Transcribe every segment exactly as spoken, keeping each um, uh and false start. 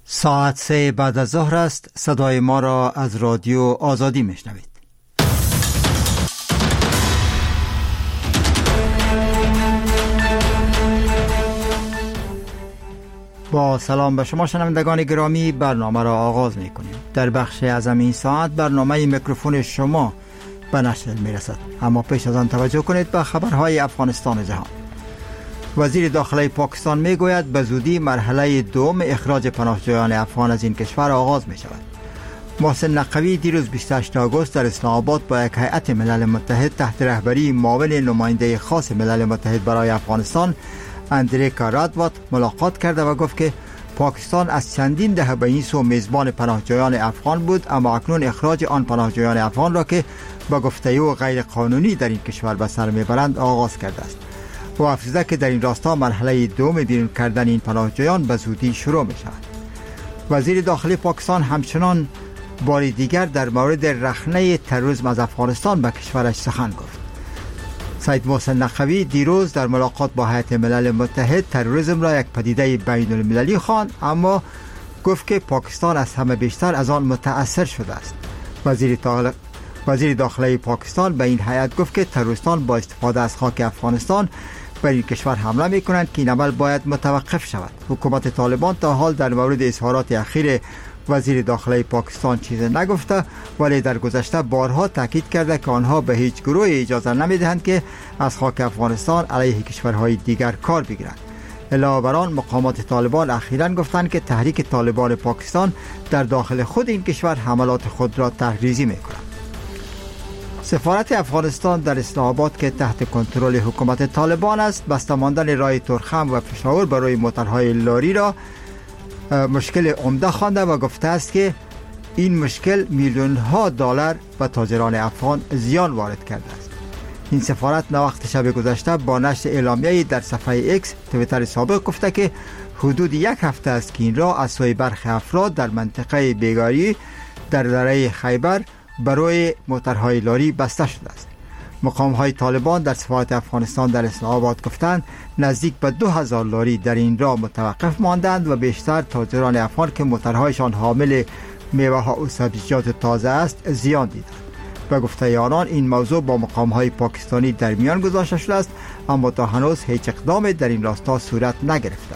ساعت سه بعد از ظهر است. صدای ما را از رادیو آزادی میشنوید. با سلام به شما شنوندگان گرامی، برنامه را آغاز میکنیم. در بخش از این ساعت برنامه میکروفون شما به نشر میرسد، اما پیش از آن توجه کنید به خبرهای افغانستان و جهان. وزیر داخلی پاکستان میگوید به زودی مرحله دوم اخراج پناهجویان افغان از این کشور آغاز می شود. محسن نقوی دیروز بیست و هشتم آگوست در اسلام آباد با یک هیئت ملل متحد تحت رهبری معاون نماینده خاص ملل متحد برای افغانستان اندریکا رادوات ملاقات کرده و گفت که پاکستان از چندین دهه به این سو میزبان پناهجویان افغان بود، اما اکنون اخراج آن پناهجویان افغان را که با گفته او غیر قانونی در این کشور به سر میبرند آغاز کرده است. و افزوده که در این راستا مرحله دوم بیرون کردن این پناهجویان به زودی شروع می شود. وزیر داخلی پاکستان همچنان بار دیگر در مورد رخنه تروریسم از افغانستان به کشورش سخن گفت. سید محسن نقوی دیروز در ملاقات با هیئت ملل متحد تروریسم را یک پدیده بین المللی خواند، اما گفت که پاکستان از همه بیشتر از آن متأثر شده است. وزیر داخلی وزیر داخلی پاکستان به این هیئت گفت که تروریستان با استفاده از خاک افغانستان بر این کشور حمله می کنند که این عمل باید متوقف شود. حکومت طالبان تا حال در مورد اظهارات اخیر وزیر داخلی پاکستان چیزی نگفته، ولی در گذشته بارها تاکید کرده که آنها به هیچ گروهی اجازه نمی دهند که از خاک افغانستان علیه کشورهای دیگر کار بگیرند. علاوه بر آن مقامات طالبان اخیراً گفتند که تحریک طالبان پاکستان در داخل خود این کشور حملات خود را تحریزی می کند. سفارت افغانستان در اسلام آباد که تحت کنترل حکومت طالبان است، بسته ماندن راه تورخم و پشاور برای موترهای لاری را مشکل عمده خوانده و گفته است که این مشکل میلیون ها دلار به تاجران افغان زیان وارد کرده است. این سفارت نوقت شب گذشته با نشر اعلامیه‌ای در صفحه ایکس توییتر سابق گفته که حدود یک هفته است که این راه از سوی برخی افراد در منطقه بیگاری در دره خیبر برای موترهای لاری بسته شده است. مقام‌های طالبان در سفارت افغانستان در اسلام آباد گفتند نزدیک به دو هزار لاری در این راه متوقف ماندند و بیشتر تاجران افغان که موترهایشان حامل میوه‌ها و سبزیجات تازه است زیان دیدند. به گفته آنان این موضوع با مقام‌های پاکستانی در میان گذاشته شده است، اما تا هنوز هیچ اقدامی در این راستا صورت نگرفته.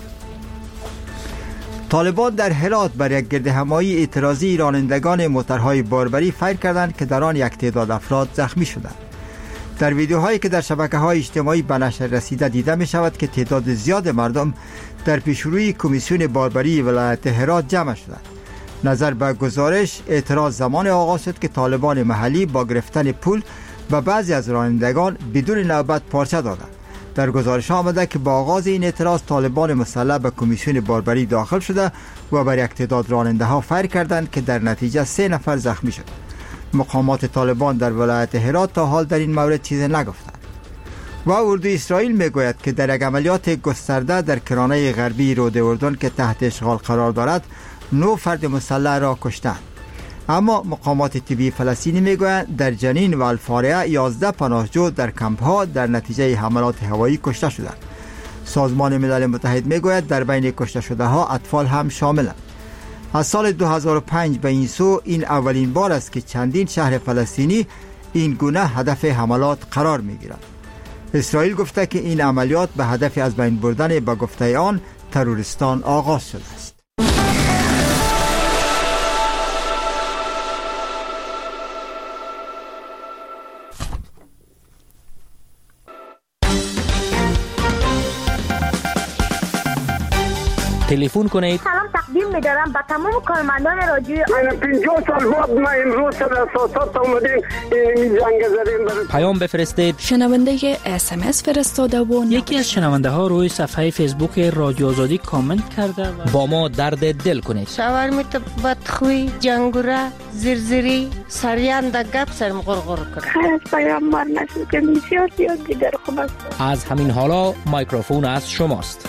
طالبان در هرات بر یک گردهمایی اعتراضی رانندگان موترهای باربری فیر کردند که در آن یک تعداد افراد زخمی شدند. در ویدیوهایی که در شبکه‌های اجتماعی به نشر رسیده دیده می شود که تعداد زیاد مردم در پیشروی کمیسیون باربری ولایت هرات جمع شدند. نظر به گزارش اعتراض زمان آغاز شد که طالبان محلی با گرفتن پول به بعضی از رانندگان بدون نوبت پارچه دادند. در گزارش آمده که با آغاز این اعتراض طالبان مسلح به کمیسیون باربری داخل شده و بر یک تعداد راننده ها فیر کردند که در نتیجه سه نفر زخمی شد. مقامات طالبان در ولایت هرات تا حال در این مورد چیزی نگفتند. و اردوی اسرائیل میگوید که در یک عملیات گسترده در کرانه غربی رود اردن که تحت اشغال قرار دارد نه فرد مسلح را کشتند. اما مقامات طبی فلسطینی میگویند در جنین و الفارعه یازده پناهجو در کمپ ها در نتیجه حملات هوایی کشته شدند. سازمان ملل متحد میگوید در بین کشته شده ها اطفال هم شاملند. از سال دو هزار و پنج به این سو این اولین بار است که چندین شهر فلسطینی این گونه هدف حملات قرار میگیرند. اسرائیل گفته که این عملیات به هدف از بین بردن به گفته آن تروریستان آغاز شده است. تلفن کنید. سلام تقدیم می‌دارم به تمام کارمندان رادیو. من پنجاه سال بعد ما امروز در اساسات اومدیم این جنگ زدیم. پیام بفرستید. شنونده اس ام اس فرستاده و یکی از شنونده ها روی صفحه فیسبوک رادیو آزادی کامنت کرده و با ما درد دل کنید. شاورمیت بدخوی، جنگوره، زرزری، سریان در گپ سرم غرغر کنه. خیلی از پیام مار نشد که بسیار زیاد دیگر خوب است. از همین حالا میکروفون از شماست.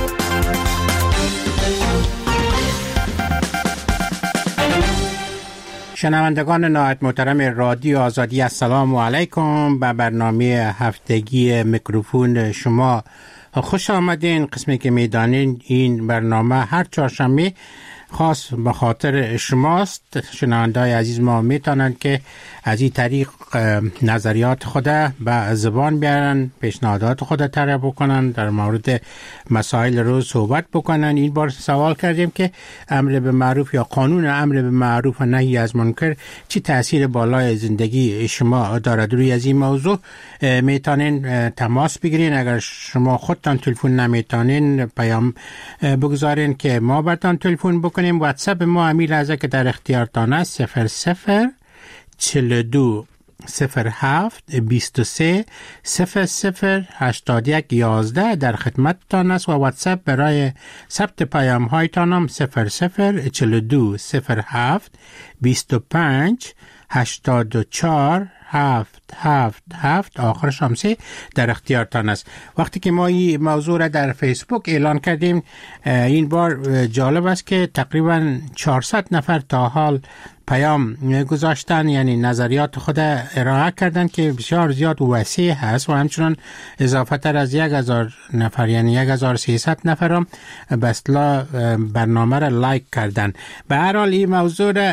شنوندگان نهایت محترم رادیو آزادی، السلام علیکم. به برنامه هفتگی میکروفون شما خوش آمدین. قسمی که میدانین این برنامه هر چهارشنبه خاص به خاطر شماست. شنونده‌های عزیز ما میتونند که از این طریق نظریات خود به زبان بیارن، پیشنهادات خود طرح بکنن، در مورد مسائل روز صحبت بکنن. این بار سوال کردیم که امر به معروف یا قانون امر به معروف و نهی از منکر چی تأثیر بالای زندگی شما دارد. روی از این موضوع میتونین تماس بگیرین. اگر شما خودتان تلفن نمیتونین پیام بگذارین که ما براتون تلفن بکنیم. واتساپ ما همین لحظه که در اختیارتان است صفر صفر چهل و دو صفر هفت بیست و سه صفر صفر هشتاد و یک یازده در خدمتتان است و واتساپ برای ثبت پیام هایتان هم صفر صفر چهل و دو صفر هفت بیست و پنج هشتاد و چهار هفت هفت هفت آخرش هم سه در اختیارتان است. وقتی که ما این موضوع را در فیسبوک اعلان کردیم، این بار جالب است که تقریبا چهارصد نفر تا حال پیام گذاشتن، یعنی نظریات خود ارائه کردن که بسیار زیاد و وسیع هست و همچنان اضافه تر از یک هزار نفر یعنی یک هزار و سیصد نفر هم به اصطلاح برنامه را لایک کردن. به هر حال این موضوع را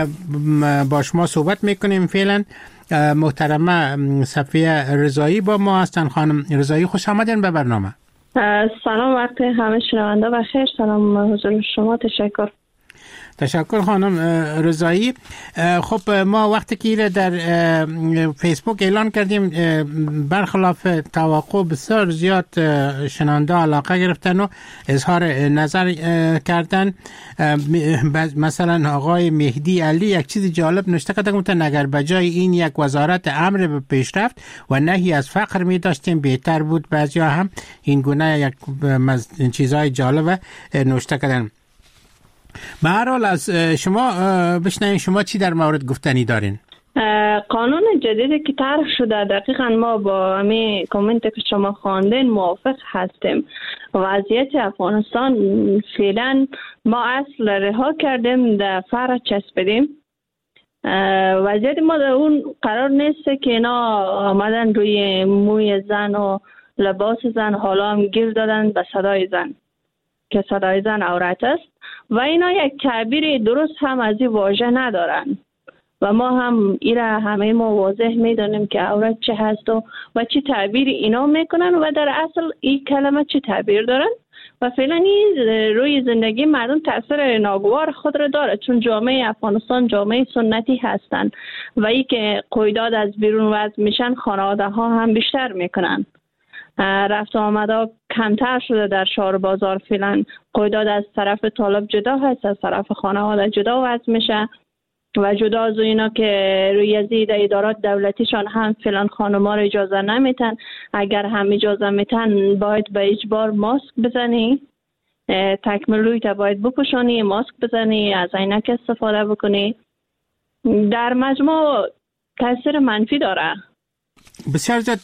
با شما صحبت میکنیم. فعلا محترمه صفیه رضایی با ما هستن. خانم رضایی خوش آمدین به برنامه. سلام، وقت همه شنونده بخیر. سلام حضور شما. تشکر. تشکر خانم رضایی. خب ما وقتی که در فیسبوک اعلان کردیم، برخلاف توقع بسیار زیاد شنونده علاقه گرفتن و اظهار نظر کردن. مثلا آقای مهدی علی یک چیز جالب نوشته کردن، گفتن اگر بجای این یک وزارت امر به پیشرفت و نهی از فقر می داشتیم بهتر بود. بعضیا هم این گونه یک چیزای جالب نوشته کردن. به هر حال از شما بشنویم شما چی در مورد گفتنی دارین؟ قانون جدیدی که طرح شده دقیقا ما با همین کامنت که شما خواندین موافق هستیم. وضعیت افغانستان فعلا ما اصل رها کردیم، در فرع چسبیدیم. وضعیت ما در اون قرار نیست که اینا آمدن روی موی زن و لباس زن حالا هم گیر دادن به صدای زن که صدای زن عورت است و اینا یک تعبیر درست هم از این واژه ندارن و ما هم ایره همه ما واضح میدونیم که عورت چه هست و, و چه تعبیر اینا میکنن و در اصل این کلمه چه تعبیر دارن و فعلا این روی زندگی مردم تاثیر ناگوار خود را داره، چون جامعه افغانستان جامعه سنتی هستن و ای که قیداد از بیرون وضع میشن خانواده ها هم بیشتر میکنن. رفت آمده کمتر شده در شهر بازار. فعلا قیداد از طرف طالب جدا هست، از طرف خانواده جدا وضع میشه و جدا از اینا که روی ازید ادارات دولتیشان هم فعلا خانما رو اجازه نمیتن. اگر هم اجازه میتن باید به اجبار ماسک بزنی، تکمیلوی تا باید بپوشانی، ماسک بزنی، از عینک استفاده بکنی. در مجموع تاثیر منفی داره. بسیار زیاد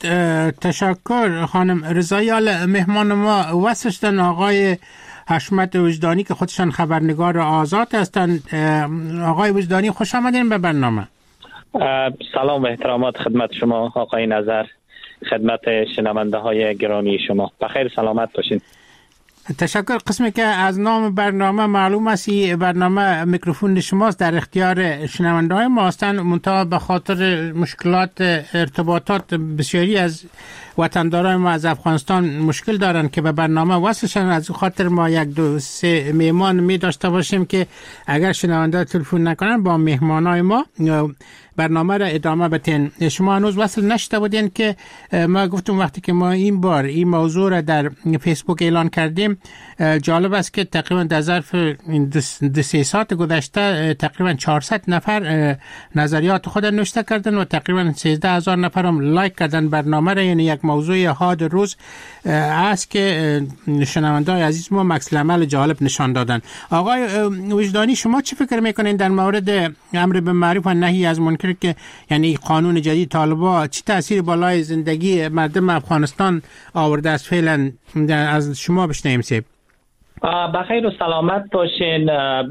تشکر خانم رضایی. مهمان ما واسشتن آقای حشمت وجدانی که خودشان خبرنگار آزاد هستند. آقای وجدانی خوش آمدین به برنامه. سلام و احترامات خدمت شما آقای نظر، خدمت شنونده های گرامی شما. بخیر سلامت باشین. تشکر. قسمی که از نام برنامه معلوم است برنامه میکروفون شماست، در اختیار شنونده های ما هستند، منتها به خاطر مشکلات ارتباطات بسیاری از وطندارای ما از افغانستان مشکل دارن که به برنامه وصلشن. از خاطر ما یک دو سه مهمان می داشته باشیم که اگر شنونده تلفن نکنن با مهمانای ما برنامه را ادامه بدین. شما هنوز وصل نشده بودین که ما گفتم وقتی که ما این بار این موضوع را در فیسبوک اعلان کردیم، جالب است که تقریبا در ظرف دو سه ساعت گذشته تقریبا چهارصد نفر نظریات خود نوشته کردن و تقریبا سیزده هزار نفر هم لایک کردن برنامه را. یعنی یک موضوع حاد روز است که شنونده‌های عزیز ما مکس العمل جالب نشان دادن. آقای وجدانی شما چی فکر میکنین در مورد امر به معروف و نهی از منکر که یعنی قانون جدید طالبا چی تاثیر بالای زندگی مردم افغانستان آورده است؟ فعلا از شما بشنویم. سیب بخیر و سلامت باشین.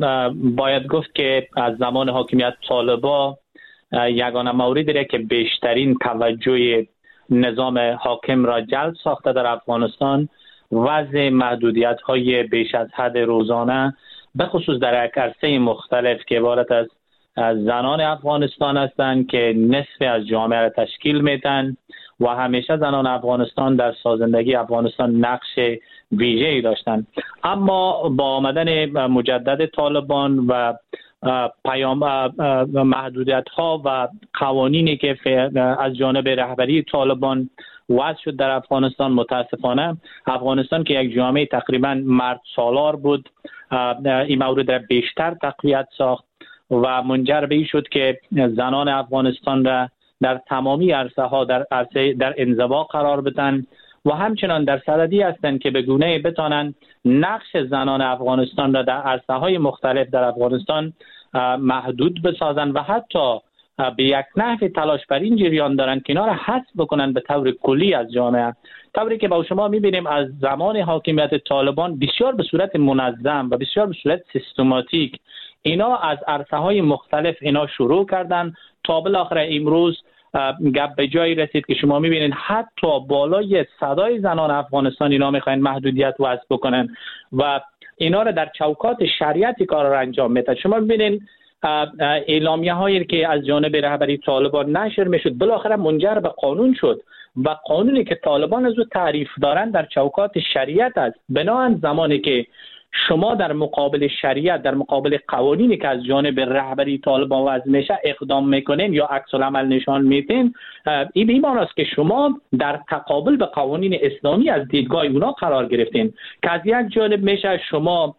باید گفت که از زمان حاکمیت طالبا یگانه موردی را که بیشترین توجه نظام حاکم را جلب ساخته در افغانستان وضع محدودیت های بیش از حد روزانه به خصوص در یک عرصه مختلف که عبارت از از زنان افغانستان هستند که نصف از جامعه را تشکیل میدن و همیشه زنان افغانستان در سازندگی افغانستان نقش ویژه‌ای داشتند. اما با آمدن مجدد طالبان و پیام محدودیت‌ها و قوانینی که از جانب رهبری طالبان وضع شد در افغانستان، متاسفانه افغانستان که یک جامعه تقریبا مرد سالار بود این مورد را بیشتر تقویت ساخت و منجر به این شد که زنان افغانستان را در تمامی عرصه ها در عرصه در انزوا قرار بدن و همچنان در صددی هستند که به گونه‌ای بتانند نقش زنان افغانستان را در عرصه های مختلف در افغانستان محدود بسازند و حتی به یک نحو تلاش بر این جریان دارند که اینا را حذف بکنند به طور کلی از جامعه. طوری که با شما می‌بینیم از زمان حاکمیت طالبان بسیار به صورت منظم و بسیار به صورت سیستماتیک اینا از عرصه‌های مختلف اینا شروع کردن تا بالاخره امروز گپ به جایی رسید که شما می‌بینید حتی بالای صدای زنان افغانستان اینا می‌خواین محدودیت وضع بکنن و اینا را در چوکات شریعتی کار را انجام میدن. شما می‌بینید اعلامیه هایی که از جانب رهبری طالبان نشر میشد بالاخره منجر به قانون شد و قانونی که طالبان از او تعریف دارند در چوکات شریعت است. بنابراین زمانی که شما در مقابل شریعت، در مقابل قوانینی که از جانب رهبری طالبان وضع میشه اقدام میکنین یا عکس العمل نشان میدین، این به معنی است که شما در تقابل به قوانین اسلامی از دیدگاه اونا قرار گرفتین که از یک جانب میشه شما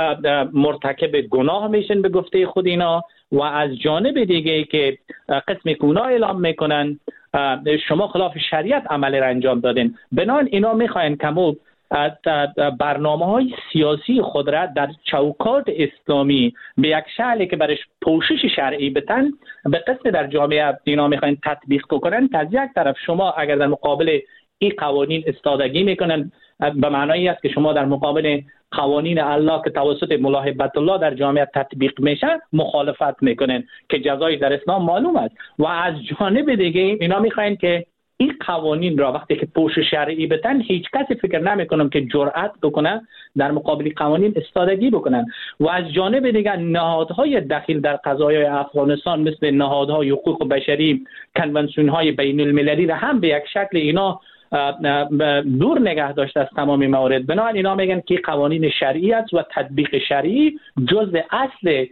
مرتکب گناه میشن به گفته خود اینا و از جانب دیگه که قسمی که اونا اعلام میکنن شما خلاف شریعت عمل را انجام دادین. بنابراین اینا میخواین کمو برنامه‌های سیاسی خود را در چوکات اسلامی به یک شکلی که برش پوشش شرعی بتن به قسم در جامعه اینا میخواین تطبیق کنن که از یک طرف شما اگر در مقابل این قوانین استادگی میکنن به معنایی است که شما در مقابل قوانین الله که توسط ملا هیبت الله در جامعه تطبیق میشه مخالفت میکنن که جزای در اسلام معلوم است و از جانب دیگه اینا میخواین که این قوانین را وقتی که پوشش شرعی بتن هیچ کسی فکر نمیکنم که جرأت بکنه در مقابل قوانین استادگی بکنن و از جانب دیگر نهادهای دخیل در قضایای افغانستان مثل نهادهای حقوق بشری، کنوانسیون‌های بین المللی را هم به یک شکل اینا دور نگه داشته از تمامی موارد. بنابراین اینا میگن که قوانین شرعی است و تطبیق شرعی جزء اصل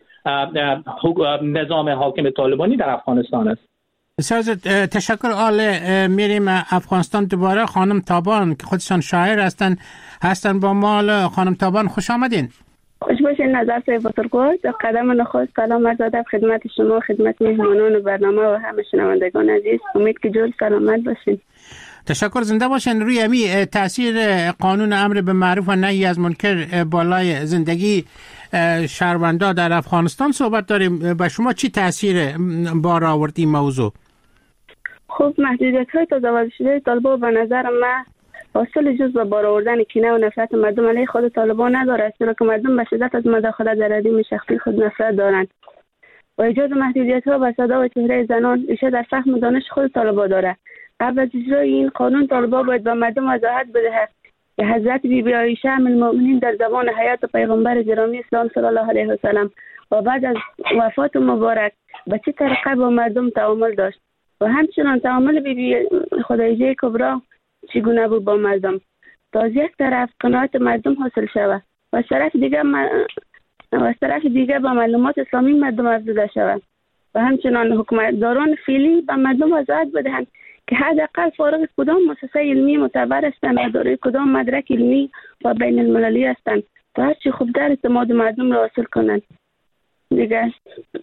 نظام حاکم طالبانی در افغانستان است. بسیار تشکر. آل میریم افغانستان دوباره. خانم تابان که خودشان شاعر هستن هستن با ما. خانم تابان خوش آمدین. خوش باشین. نظر صاحب بزرگوار، در قدم نخست سلام عرض ادب خدمت شما، خدمت مهمانان برنامه و همه شنوندگان عزیز. امید که جور سلامت باشین. تشکر. زنده باشین. روی امی تاثیر قانون امر به معروف و نهی از منکر بالای زندگی شهروندا در افغانستان صحبت داریم. به شما چی تاثیر بار آورد این موضوع؟ خب محدودیت‌های تازه وضع شده طالبان به نظر من حاصل جز به بار آوردن کینه و نفرت مردم علیه خود طالبان نداره، چرا که مردم به شدت از مداخله در ردیف شخصی خود نفرت دارند و ایجاد محدودیت‌ها به صدا و چهره زنان ریشه در فهم و دانش خود طالبان داره. قبل از اجرای این قانون طالبان باید به مردم وضاحت بدهد که حضرت بی بی عایشه ام المؤمنین در زمان حیات پیغمبر گرامی اسلام صلی الله علیه و سلم و بعد از وفات مبارک به چه طریقه با مردم تعامل داشت و همچنان تعامل بی بی خدیجه کبری چگونه بود با مردم تا از یک طرف قناعت مردم حاصل شود و از طرف دیگر م... و از طرف دیگر با معلومات اسلامی مردم افزوده شود و همچنان حکومتداران فعلی به مردم وضاحت بدهند که حداقل فارغ کدام مؤسسه علمی معتبر هستند و دارای کدام مدرک علمی و بین المللی هستند تا هرچی خوبتر اعتماد مردم را حاصل کنند. دیگر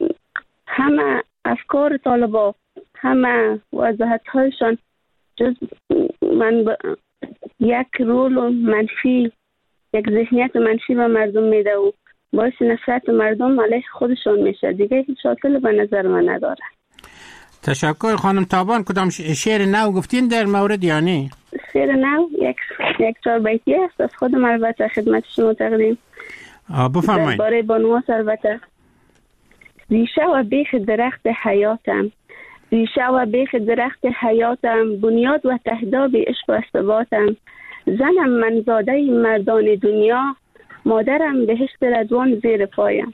همه افکار طالبان، همه وضاحت هایشان جز من ب... یک رول منفی، یک ذهنیت منفی به مردم میده و باعث نفرت مردم علیه خودشان میشه. دیگه هیچ حاصل به نظر من نداره. تشکر. خانم تابان کدام شعر نو گفتین در مورد یعنی؟ شعر نو یک یک چهار بیتی است از خودم البته خدمت شما تقدیم. بفرمایید. درباره بانو البته. ریشه و بیخ درخت حیاتم، ریشه و بیخ درخت حیاتم، بنیاد و تهداب عشق و ثباتم. زنم من زاده مردان دنیا، مادرم بهشت رضوان زیر پایم.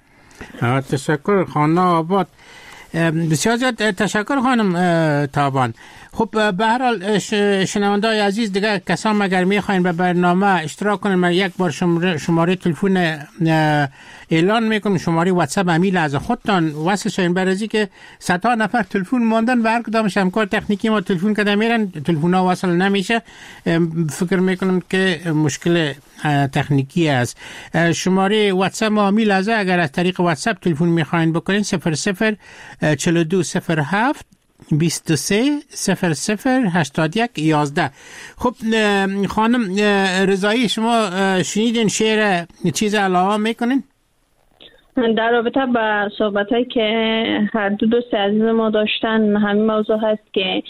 تشکر خانم آباد، بسیار زیاد تشکر خانم تابان. خب به هر حال شنونده‌های عزیز، دیگه کسان اگر میخواین به برنامه اشتراک کنین، من یک بار شماره, شماره تلفن اعلان میکنم، شماره واتساپ امیل از خودتان وصل شوین، برای از که صدها نفر تلفن ماندن و هر کدامش همکار تکنیکی ما تلفن کرده میرن، تلفن ها وصل نمیشه. فکر میکنم که مشکل تکنیکی است. شماره واتساپ ما امیل از اگر از طریق واتساپ تلفن میخواین بکنین صفر صفر چهل و دو صفر هفت بیست و سه صفر صفر هشتاد و یک یازده. خب خانم رضایی، شما شنیدین شعر چیز علاوه میکنین؟ در رابطه با صحبتایی که هر دو دوست عزیز ما داشتن، همین موضوع هست که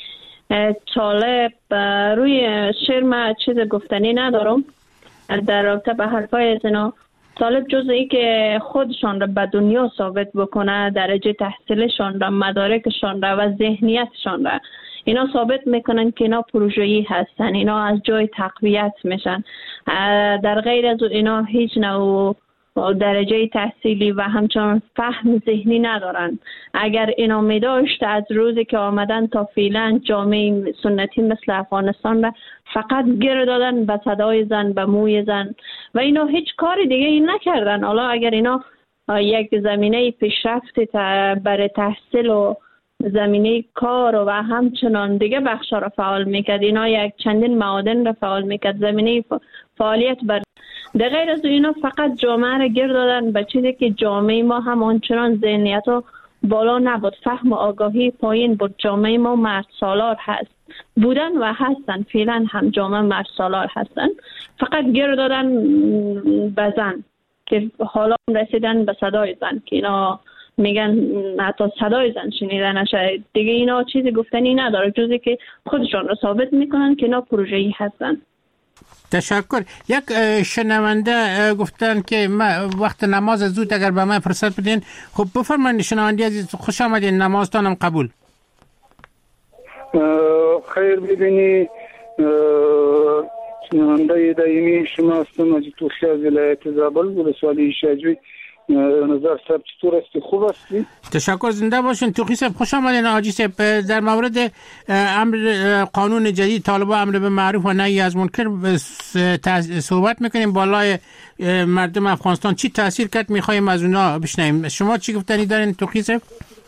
طالب روی شعر ما چیز گفتنی ندارم. در رابطه با حرفای از اینا، طالب جز ای که خودشان را به دنیا ثابت بکنه، درجه تحصیلشان را، مدارکشان را و ذهنیتشان را، اینا ثابت میکنن که اینا پروژه‌ای هستن، اینا از جای تقویت میشن. در غیر از اینا هیچ نوع درجه تحصیلی و همچنان فهم ذهنی ندارن. اگر اینا می داشت از روزی که آمدن تا فعلا جامعه سنتی مثل افغانستان را فقط گیر دادن به صدای زن، به موی زن و اینا هیچ کاری دیگه این نکردن. حالا اگر اینا یک زمینه پیشرفت برای تحصیل و زمینه کار و همچنان دیگه بخشا را فعال میکرد، اینا یک چندین معادن را فعال میکرد، زمینه فعالیت بر در غیر از اینا فقط جامعه را گیر دادن به چیزی که جامعه ما هم آنچنان ذهنیت و بالا نبود، فهم و آگاهی پایین بود. جامعه ما مرد سالار هست، بودن و هستن، فعلا هم جامعه مرد سالار هستن، فقط گیر دادن به زن که حالا رسیدن به صدای زن که اینا میگن حتی صدای زن شنیده نشه دیگه. اینا چیزی گفتنی نداره جزی که خودشان را ثابت میکنن که اینا پروژه‌ای هستن. تشکر. یک شنونده گفتن که ما وقت نماز زود اگر به من فرصت بدین. خب بفرمایید شنونده عزیز، خوش آمدین، نمازتانم قبول. خیر ببینی شنونده دائمی شما هستم از توخی از ولایت زابل ولسوالی شجوی. نظر صاحب چطور هستی؟ خوب هستی؟ تشکر، زنده باشین. توخی صاحب خوش آمدین. آجی صاحب در مورد امر قانون جدید طالبان امر به معروف و نهی از منکر صحبت میکنیم. بالای مردم افغانستان چی تاثیر کرد میخوایم از اونا بشنویم. شما چی گفتنی دارین توخی صاحب؟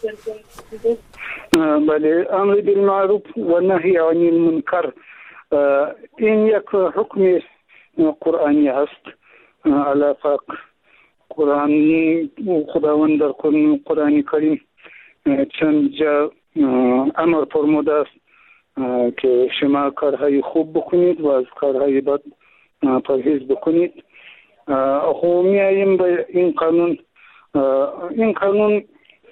بله، امر بالمعروف و نهی عن المنکر این یک حکم قرآنی هست. علافاق قرآنی خداوند در قرآن کریم چند جا امر فرموده است که شما کارهای خوب بکنید و از کارهای بد پرهیز بکنید. خب میاییم به این قانون. این قانون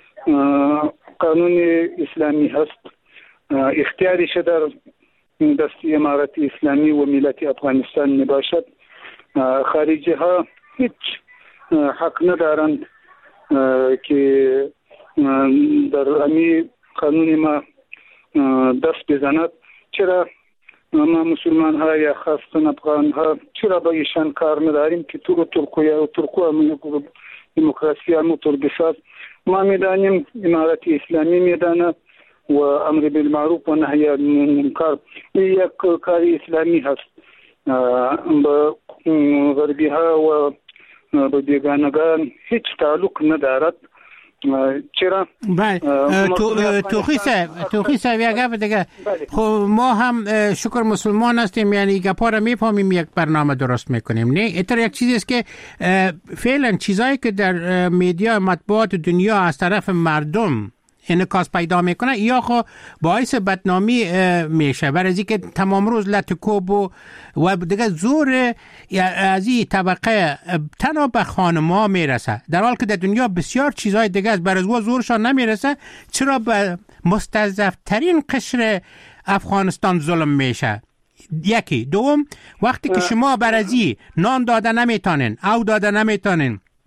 قانون اسلامی هست، اختیارش در دست امارت اسلامی و ملت افغانستان میباشد. خارجی ها هیچ حق ندارند که در امی قانون ما دست بزند. چرا ما مسلمان ها یا خاصتاً افغان ها چرا با ایشان کار نداریم که تو ترکیه و ترکیه دموکراسی هم تربیساز ما میدانیم، امارت اسلامی میداند و امر بالمعروف و نهی عن المنکر یک کار اسلامی هست. با غربی ها و با بیگانگان هیچ تعلق ندارد. چرا؟ بله توخی صاحب توخی صاحب یک گپ دیگه. خب ما هم شکر مسلمان هستیم، یعنی گپا را میفهمیم، یک برنامه درست میکنیم. نه اینطور یک چیزی است که فعلا چیزایی که در میدیا مطبوعات دنیا از طرف مردم انعکاس پیدا میکنه یا خو باعث بدنامی میشه، برای از اینکه تمام روز لطکوب و و دیگه زور از این طبقه تنها به خانم‌ها میرسه، در حالی که در دنیا بسیار چیزهای دیگه است برای از زورشان نمیرسه. چرا به مستضعف ترین قشر افغانستان ظلم میشه؟ یکی. دوم، وقتی که شما برای نان داده نمیتونین، او داده نمیتونین،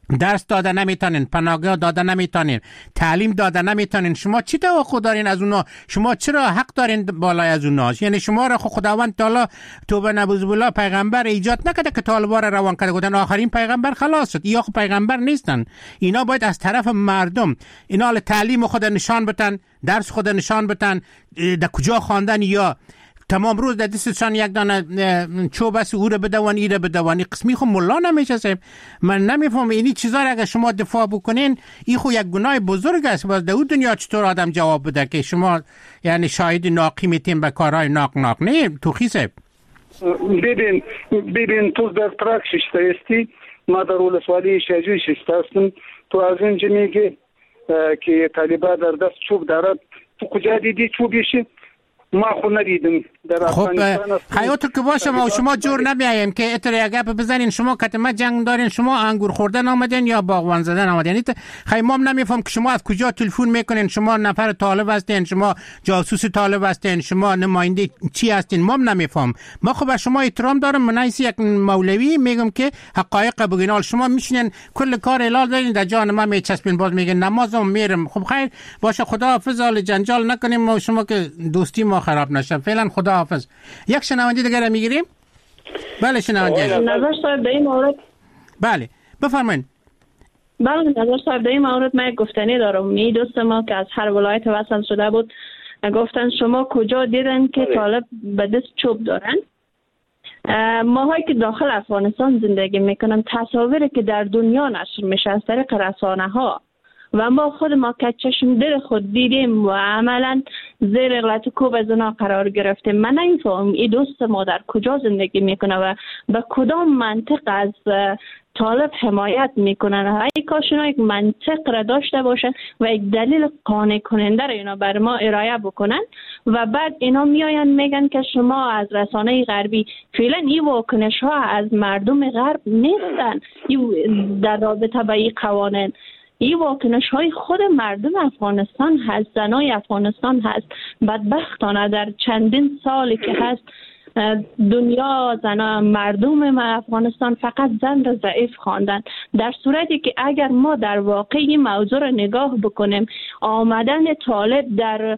درس داده نمیتونین، پناهگاه داده نمیتونین، تعلیم داده نمیتونین، شما چی توقع دارین از اونا؟ شما چرا حق دارین بالای از اونا؟ یعنی شما را خداوند تعالی توبه نبوذ بالله پیغمبر ایجاد نکرده که طالبا را روان کرده گفتن آخرین پیغمبر خلاص شد. یا پیغمبر نیستن. اینا باید از طرف مردم اینا تعلیم خود نشان بدن، درس خود نشان بدن، در کجا خواندن، یا تمام روز در دستشان یک دانه چوب است او رو بدوان ای رو بدوان. قسمی خو ملا نمیشه صاحب. من نمیفهم اینی چیزا را اگه شما دفاع بکنین این خو یک گناه بزرگ است. باز در اون دنیا چطور آدم جواب بده که شما یعنی شاهد ناقی میتین به کارهای ناق ناق؟ نه توخی صاحب. ببین ببین تو در ترک ششته استی، ما در ولسوالی شجوی ششته هستم. تو از اینجا میگه که طالبا در دست چوب دارد، تو کجا دیدی چوبیشی؟ ما خو ندیدم در افغانستان. خب حیاتو که باشه ما و شما جور نمیاییم که اتر یک گپ بزنین. شما کتمه جنگ دارین، شما انگور خوردن آمدین یا باغبان زدن آمدین. خیلی ما نمیفهم که شما از کجا تلفن میکنین، شما نفر طالب هستین، شما جاسوس طالب هستین، شما نماینده چی هستین، ما نمیفهم. ما خب به شما احترام دارم، من ایسی یک مولوی میگم که حقایق بگین. شما میشینین کل کار اعلان دارین در جان ما میچسبین، باز میگین نمازم میرم. خب خیر باشه، خدا حافظ، حال جنجال نکنیم ما شما که دوستی ما خراب نشه. فعلا خدا حافظ. یک شنونده دیگه میگیریم. بله شنونده. نظر صاحب در این مورد. بله بفرمایید. بله نظر صاحب در این مورد من گفتنی دارم. می دوست ما که از هر ولایت وصل شده بود گفتن شما کجا دیدن که طالب به دست چوب دارن؟ ماهایی که داخل افغانستان زندگی میکنن تصاویری که در دنیا نشر میشه از طریق رسانه ها و ما خود ما که چشم دل خود دیدیم و عملا زیر غلط کوب از اونا قرار گرفتیم. من نمیفهم این دوست ما در کجا زندگی میکنه و به کدام منطق از طالب حمایت میکنن. ای کاش اینا یک منطق را داشته باشن و یک دلیل قانع کننده را اینا بر ما ارائه بکنن و بعد اینا میاین میگن که شما از رسانه غربی. فعلا این واکنش ها از مردم غرب نیستن در رابطه با این قوانین. این واکنش های خود مردم افغانستان هست، زنای افغانستان هست. بدبختانه در چندین سالی که هست دنیا زن مردم افغانستان فقط زن را ضعیف خواندن، در صورتی که اگر ما در واقع این موضوع را نگاه بکنیم آمدن طالب در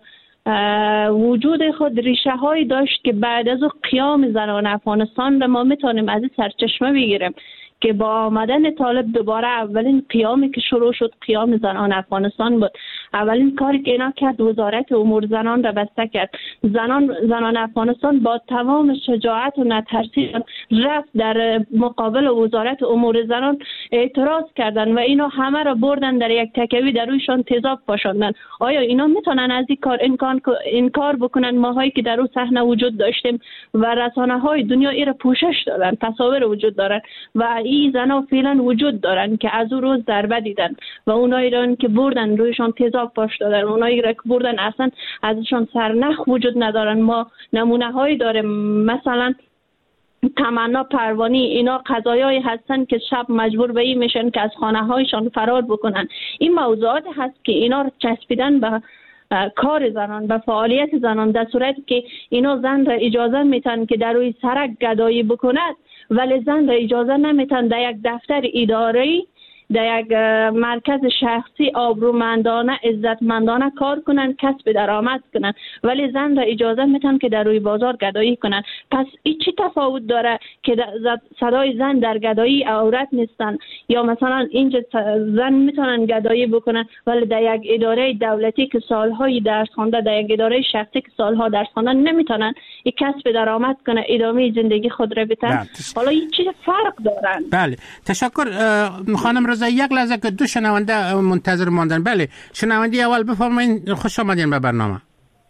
وجود خود ریشه هایی داشت که بعد از قیام زنان افغانستان را ما میتونیم از این سرچشمه بگیریم که با آمدن طالب دوباره اولین قیامی که شروع شد قیام زنان افغانستان بود. اولین کاری که اینا کرد وزارت امور زنان را بسته کرد. زنان زنان افغانستان با تمام شجاعت و نترسی رفت در مقابل وزارت امور زنان اعتراض کردن و اینا همه را بردن در یک تکوی در رویشان تیزاب پاشاندن. آیا اینا میتونن از این کار انکار انکار بکنن؟ ماهایی که در اون صحنه وجود داشتیم و رسانه های دنیا این را پوشش دادن، تصاویر وجود دارن و این زنا فعلا وجود دارن که از اون روز ضربه دیدن و اونایی را که بردن رویشان تیزاب پاش دادن، اونایی را که بردن اصلا ازشان سرنخ وجود ندارن. ما نمونه هایی داریم، مثلا تمنا پروانی، اینا قضایایی هستن که شب مجبور به این میشن که از خانه هایشان فرار بکنن. این موضوعات هست که اینا رو چسبیدن به کار زنان، به فعالیت زنان، در صورتی که اینا زن را اجازه میتن که در روی سرک گدایی بکند ولی زن را اجازه نمیتن در یک دفتر اداری، در یک مرکز شخصی آبرومندانه عزتمندانه کار کنن، کسب درآمد کنن، ولی زن را اجازه میتن که در روی بازار گدایی کنن. پس این چی تفاوت داره که صدای زن در گدایی عورت نیستن؟ یا مثلا اینجا زن میتونن گدایی بکنن ولی در یک اداره دولتی که سالهای درس خوانده، در یک اداره شخصی که سالها درس خوانده نمیتونن این کسب درآمد کنه، ادامه زندگی خود را بتن. حالا این چی فرق دارن؟ بله تشکر خانم رضا. یک لحظه که دو شنونده منتظر ماندن. بله شنونده اول بفرمایید. خوش آمدین به برنامه.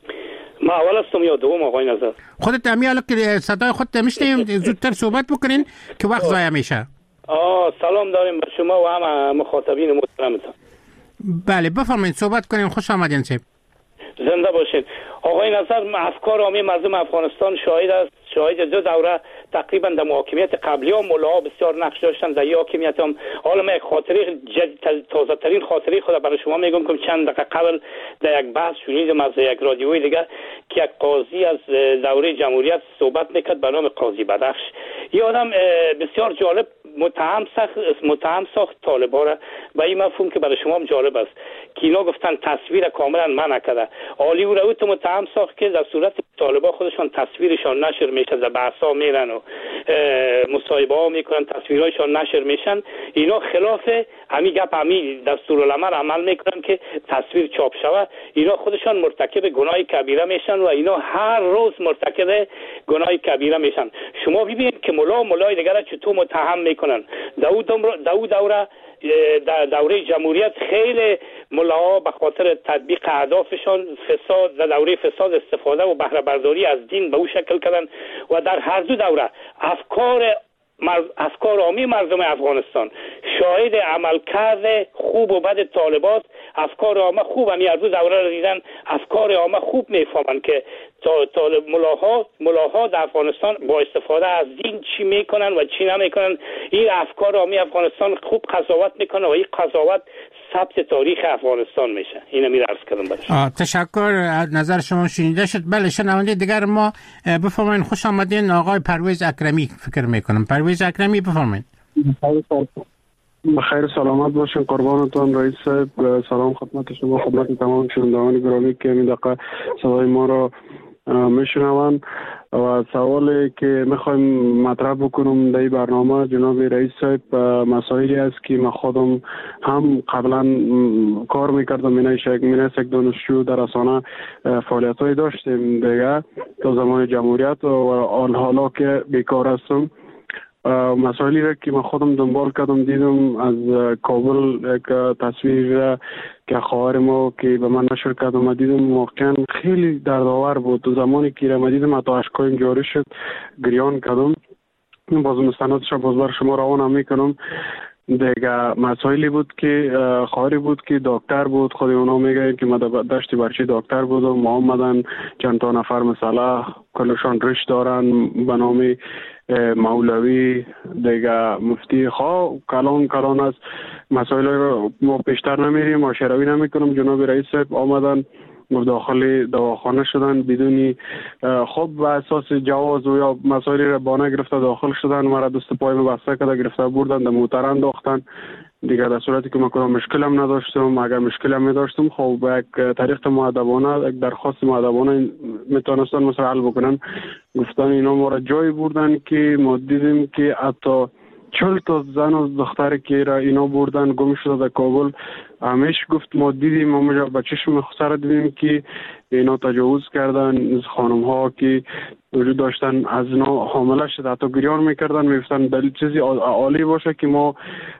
ما اول هستم یا دوم آقای نظر؟ خودت همیالا که صدای خودت میشنیم زودتر صحبت بکنین که وقت ضایع میشه. آه سلام داریم به شما و همه مخاطبین محترمتون. بله بفرمایید صحبت کنین. خوش آمدین صاحب. زنده باشین. آقای نظر افکار عامی مردم افغانستان شاهد است، شاهد دو دوره تقریبا در محاکمیت قبلی ها ملاها بسیار نقش داشتن، در این حاکمیت هم حالا من یک خاطره تازه ترین خاطره خود برای شما میگم که چند دقیقه قبل در یک بحث شنیدم از یک رادیوی دیگه که یک قاضی از دوره جمهوریت صحبت میکرد به نام قاضی بدخش. یه آدم بسیار جالب متهم ساخت متهم ساخت طالبان را به این مفهوم که برای شما هم جالب است که اینا گفتن تصویر کاملا منع کرده. عالی و روی تو متهم ساخت که در صورت طالبان خودشان تصویرشان نشر میشه، در بحثا میرن و مصاحبه ها میکنن، تصویرهایشان نشر میشن. اینا خلاف همین گپ همین دستورالعمل عمل میکنن که تصویر چاپ شود. اینا خودشان مرتکب گناه کبیره میشن و اینا هر روز مرتکب گناه کبیره میشن. شما ببینید که ملا ملای دیگر چطور متهم میکنن. داود داود دوره در دوره جمهوریت خیلی ملاها به خاطر تطبیق اهدافشان فساد در دوره فساد استفاده و بهره برداری از دین به او شکل کردن و در هر دو دوره افکار افکار عامی مردم افغانستان شاهد عملکرد خوب و بد طالبات. افکار عامه خوب همی از دو دوره را دیدن، افکار عامه خوب میفهمن که طالب ملاها ملاها در افغانستان با استفاده از دین چی میکنن و چی نمیکنن. این افکار عامی افغانستان خوب قضاوت میکنه و این قضاوت ثبت تاریخ افغانستان میشه. اینو می عرض کردم برش. تشکر، نظر شما شنیده شد. بله شنونده دیگر ما بفرمایید. خوش آمدین آقای پرویز اکرمی فکر میکنم. پرویز اکرمی بفرمایید. بخیر سلامت باشین قربانتون رئیس صاحب. سلام خدمت شما، خدمت تمام شنوندگان گرامی که این دقیقه صدای ما را میشنوند. و سوالی که میخوایم مطرح بکنم در این برنامه جناب رئیس صاحب مسائلی است که من خودم هم قبلا کار میکردم. من یک دانشجو در رسانه فعالیت های داشتیم دیگه تا زمان جمهوریت و آن حالا که بیکار هستم. مسائلی را که من خودم دنبال کردم دیدم از کابل یک تصویر که خواهر ما که به من نشر کردم دیدم واقعا خیلی دردآور بود. تو زمانی که را دیدم حتی اشکایم جاری شد، گریان کردم. باز مستندش باز بر شما روانه میکنم. دیگه مسائلی بود که خواهری بود که دکتر بود، خود اونا میگه که ما داشتی برچی دکتر بود و ما آمدن چند تا نفر مثلا کلشان رش دارن به نام مولوی دیگه مفتی خواه کلان کلان است. مسائل رو ما پیشتر نمیریم و شروی نمیکنم. جناب رئیس صاحب آمدن داخل دواخانه شدن بدون خب و اساس جواز و یا مسائلی را بانه گرفته داخل شدن. مرا دست پای بسته کرده گرفته بردن در موتر انداختن دیگه. در صورتی که من کدام مشکلم نداشتم، اگر مشکلم می داشتم خب به یک طریق مؤدبانه یک درخواست مؤدبانه میتونستن مثلا حل بکنن. گفتن اینا ما را جایی بردن که ما دیدیم که حتی چهل تا زن و دختر که را اینا بردن گم شده در کابل. همیش گفت ما دیدیم، ما مجا به چشم خسر دیدیم که اینا تجاوز کردن. خانم ها که وجود داشتن از اینا حامله شده حتی گریان میکردن، میگفتن دلیل چیزی عالی باشه که ما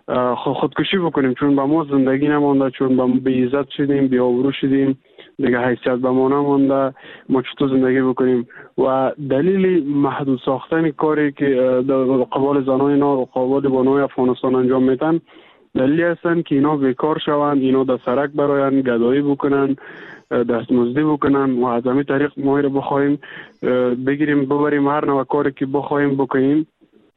خودکشی بکنیم چون به ما زندگی نمانده، چون به ما بی عزت شدیم، بی آبرو شدیم دیگه، حیثیت به ما نمانده، ما چطور زندگی بکنیم. و دلیل محدود ساختن کاری که قبال زنان اینا و قبال بانوی افغانستان انجام میدن دلیلی هستن که اینا بیکار شوند، اینا در سرک براین گدایی بکنن، دستمزدی بکنن و از همین طریق ما رو بخوایم بگیریم ببریم هر نوع کاری که بخوایم بکنیم.